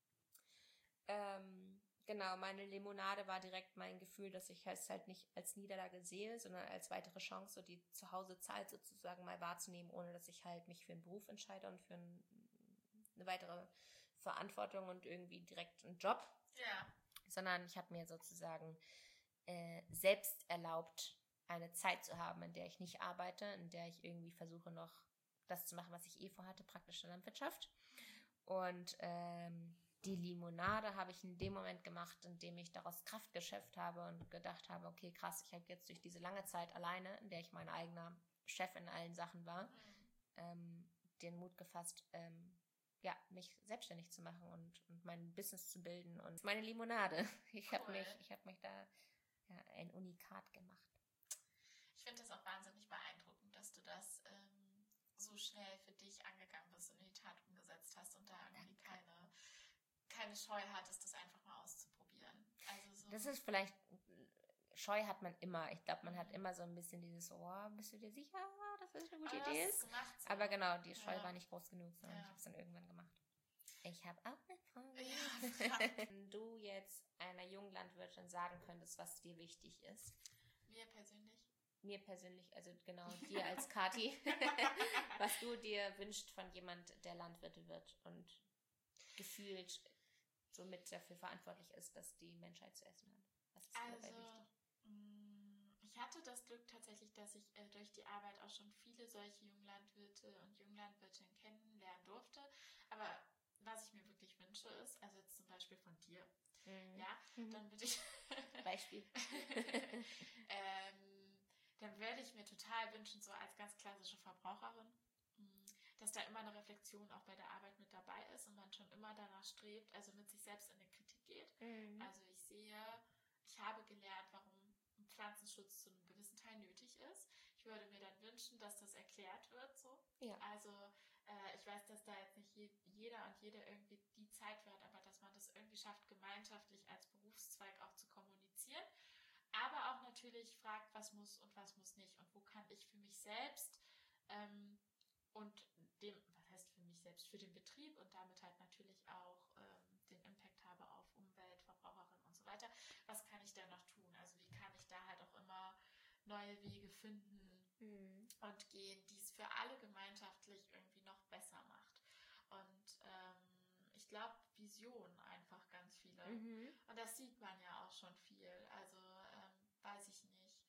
Genau, meine Limonade war direkt mein Gefühl, dass ich es halt nicht als Niederlage sehe, sondern als weitere Chance, so die Zuhausezeit sozusagen mal wahrzunehmen, ohne dass ich halt mich für einen Beruf entscheide und für eine weitere Verantwortung und irgendwie direkt einen Job. Ja. Sondern ich habe mir sozusagen selbst erlaubt, eine Zeit zu haben, in der ich nicht arbeite, in der ich irgendwie versuche noch das zu machen, was ich vorhatte, praktische Landwirtschaft. Und die Limonade habe ich in dem Moment gemacht, in dem ich daraus Kraft geschöpft habe und gedacht habe, okay, krass, ich habe jetzt durch diese lange Zeit alleine, in der ich mein eigener Chef in allen Sachen war, den Mut gefasst, mich selbstständig zu machen und mein Business zu bilden und meine Limonade. Ich habe mich da ein Unikat gemacht. Ich finde das auch wahnsinnig beeindruckend, dass du das so schnell für dich angegangen bist und in die Tat umgesetzt hast und da irgendwie keine Scheu hattest, das einfach mal auszuprobieren. Also so. Das ist vielleicht, Scheu hat man immer. Ich glaube, man hat immer so ein bisschen dieses, bist du dir sicher, dass das eine gute Idee ist? So. Aber genau, die Scheu war nicht groß genug, sondern ich habe es dann irgendwann gemacht. Ich habe auch eine Frage. Ja. Wenn du jetzt einer jungen Landwirtin sagen könntest, was dir wichtig ist. Mir persönlich? Mir persönlich, also genau dir als Kathi, was du dir wünschst von jemand, der Landwirte wird und gefühlt somit dafür verantwortlich ist, dass die Menschheit zu essen hat. Was ist dir dabei wichtig? Ich hatte das Glück tatsächlich, dass ich durch die Arbeit auch schon viele solche Junglandwirte und Junglandwirtinnen kennenlernen durfte. Aber was ich mir wirklich wünsche ist, also jetzt zum Beispiel von dir, dann würde ich... Beispiel. Dann würde ich mir total wünschen, so als ganz klassische Verbraucherin, dass da immer eine Reflexion auch bei der Arbeit mit dabei ist und man schon immer danach strebt, also mit sich selbst in die Kritik geht. Also ich habe gelernt, warum Pflanzenschutz zu einem gewissen Teil nötig ist. Ich würde mir dann wünschen, dass das erklärt wird so. Ja. Also ich weiß, dass da jetzt nicht jeder und jede irgendwie die Zeit wird, aber dass man das irgendwie schafft, gemeinschaftlich als Berufszweig auch zu kommunizieren. Aber auch natürlich fragt, was muss und was muss nicht und wo kann ich für mich selbst was heißt für mich selbst, für den Betrieb und damit halt natürlich auch den Impact habe auf Umwelt, Verbraucherinnen und so weiter. Was kann ich da noch tun? Also wie kann ich da halt auch immer neue Wege finden und gehen, die es für alle gemeinschaftlich irgendwie noch besser macht. Und ich glaube, Vision einfach ganz viele. Und das sieht man ja auch schon viel. Also weiß ich nicht.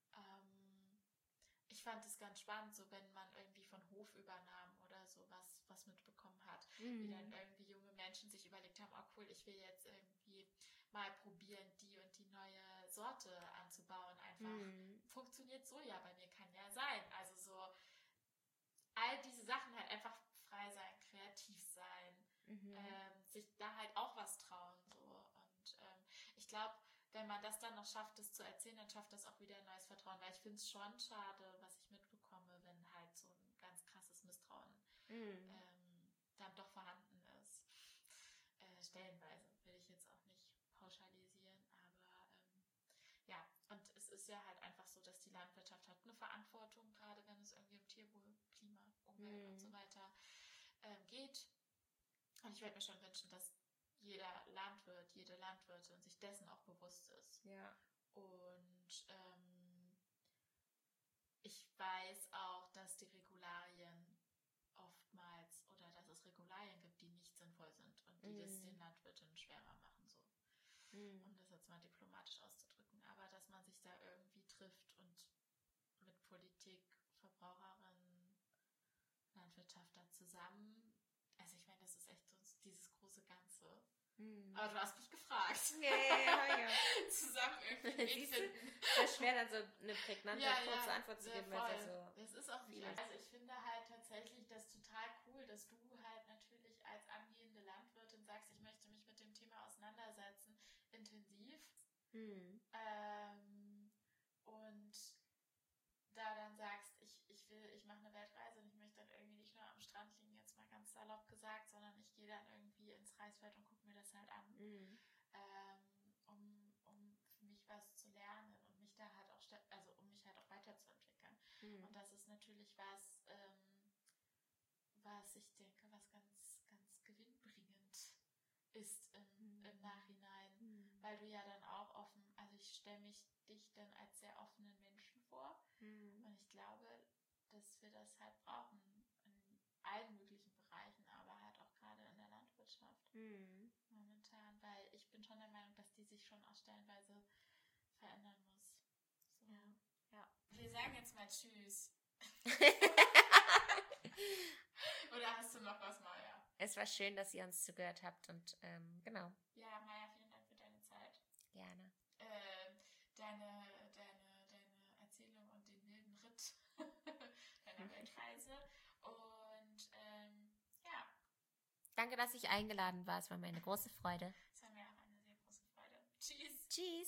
Ich fand es ganz spannend, so wenn man irgendwie von Hofübernahmen oder sowas was mitbekommen hat, wie dann irgendwie junge Menschen sich überlegt haben, oh cool, ich will jetzt irgendwie mal probieren, die und die neue Sorte anzubauen. Einfach funktioniert Soja bei mir, kann ja sein. Also so all diese Sachen halt einfach frei sein, kreativ sein, sich da halt auch was trauen. So. Und ich glaube, wenn man das dann noch schafft, das zu erzählen, dann schafft das auch wieder ein neues Vertrauen. Weil ich finde es schon schade, was ich mitbekomme, wenn halt so ein ganz krasses Misstrauen dann doch vorhanden ist. Stellenweise will ich jetzt auch nicht pauschalisieren, aber und es ist ja halt einfach so, dass die Landwirtschaft hat eine Verantwortung, gerade wenn es irgendwie um Tierwohl, Klima, Umwelt und so weiter geht. Und ich würde mir schon wünschen, dass jeder Landwirt, jede Landwirtin sich dessen auch bewusst ist. Ja. Und ich weiß auch, dass die Regularien oftmals, oder dass es Regularien gibt, die nicht sinnvoll sind und die das den Landwirtinnen schwerer machen, so. Um das jetzt mal diplomatisch auszudrücken. Aber dass man sich da irgendwie trifft und mit Politik, Verbraucherinnen, Landwirtschaft da zusammen, also ich meine, das ist echt so dieses große Ganze. Aber du hast mich gefragt. Ja. Zusammen irgendwie Weg finden. Das ist schwer, dann so eine prägnante, kurze Antwort zu geben. Das ist auch nicht. Also ich finde halt tatsächlich das total cool, dass du halt natürlich als angehende Landwirtin sagst, ich möchte mich mit dem Thema auseinandersetzen, intensiv. Und da dann sagst, ich mache eine Weltreise und ich möchte dann irgendwie nicht nur am Strand liegen, jetzt mal ganz salopp gesagt, sondern ich gehe dann irgendwie ins Reisfeld und gucke mir das halt an, um für mich was zu lernen und mich da halt auch, um mich halt auch weiterzuentwickeln. Und das ist natürlich was, was ich denke, was ganz, ganz gewinnbringend ist im Nachhinein, weil du ja dann auch offen, also ich stelle dich dann als sehr offenen Menschen vor und ich glaube, dass wir das halt brauchen in allen möglichen Bereichen, aber halt auch gerade in der Landwirtschaft momentan, weil ich bin schon der Meinung, dass die sich schon auch stellenweise verändern muss. So. Ja. Wir sagen jetzt mal Tschüss. Oder hast du noch was, Maja? Es war schön, dass ihr uns zugehört habt und genau. Ja, Maja, vielen Dank für deine Zeit. Gerne. Deine Erzählung und den wilden Ritt deiner Weltreise. Und ja. Danke, dass ich eingeladen war. Es war mir eine große Freude. Es war mir auch eine sehr große Freude. Tschüss. Tschüss.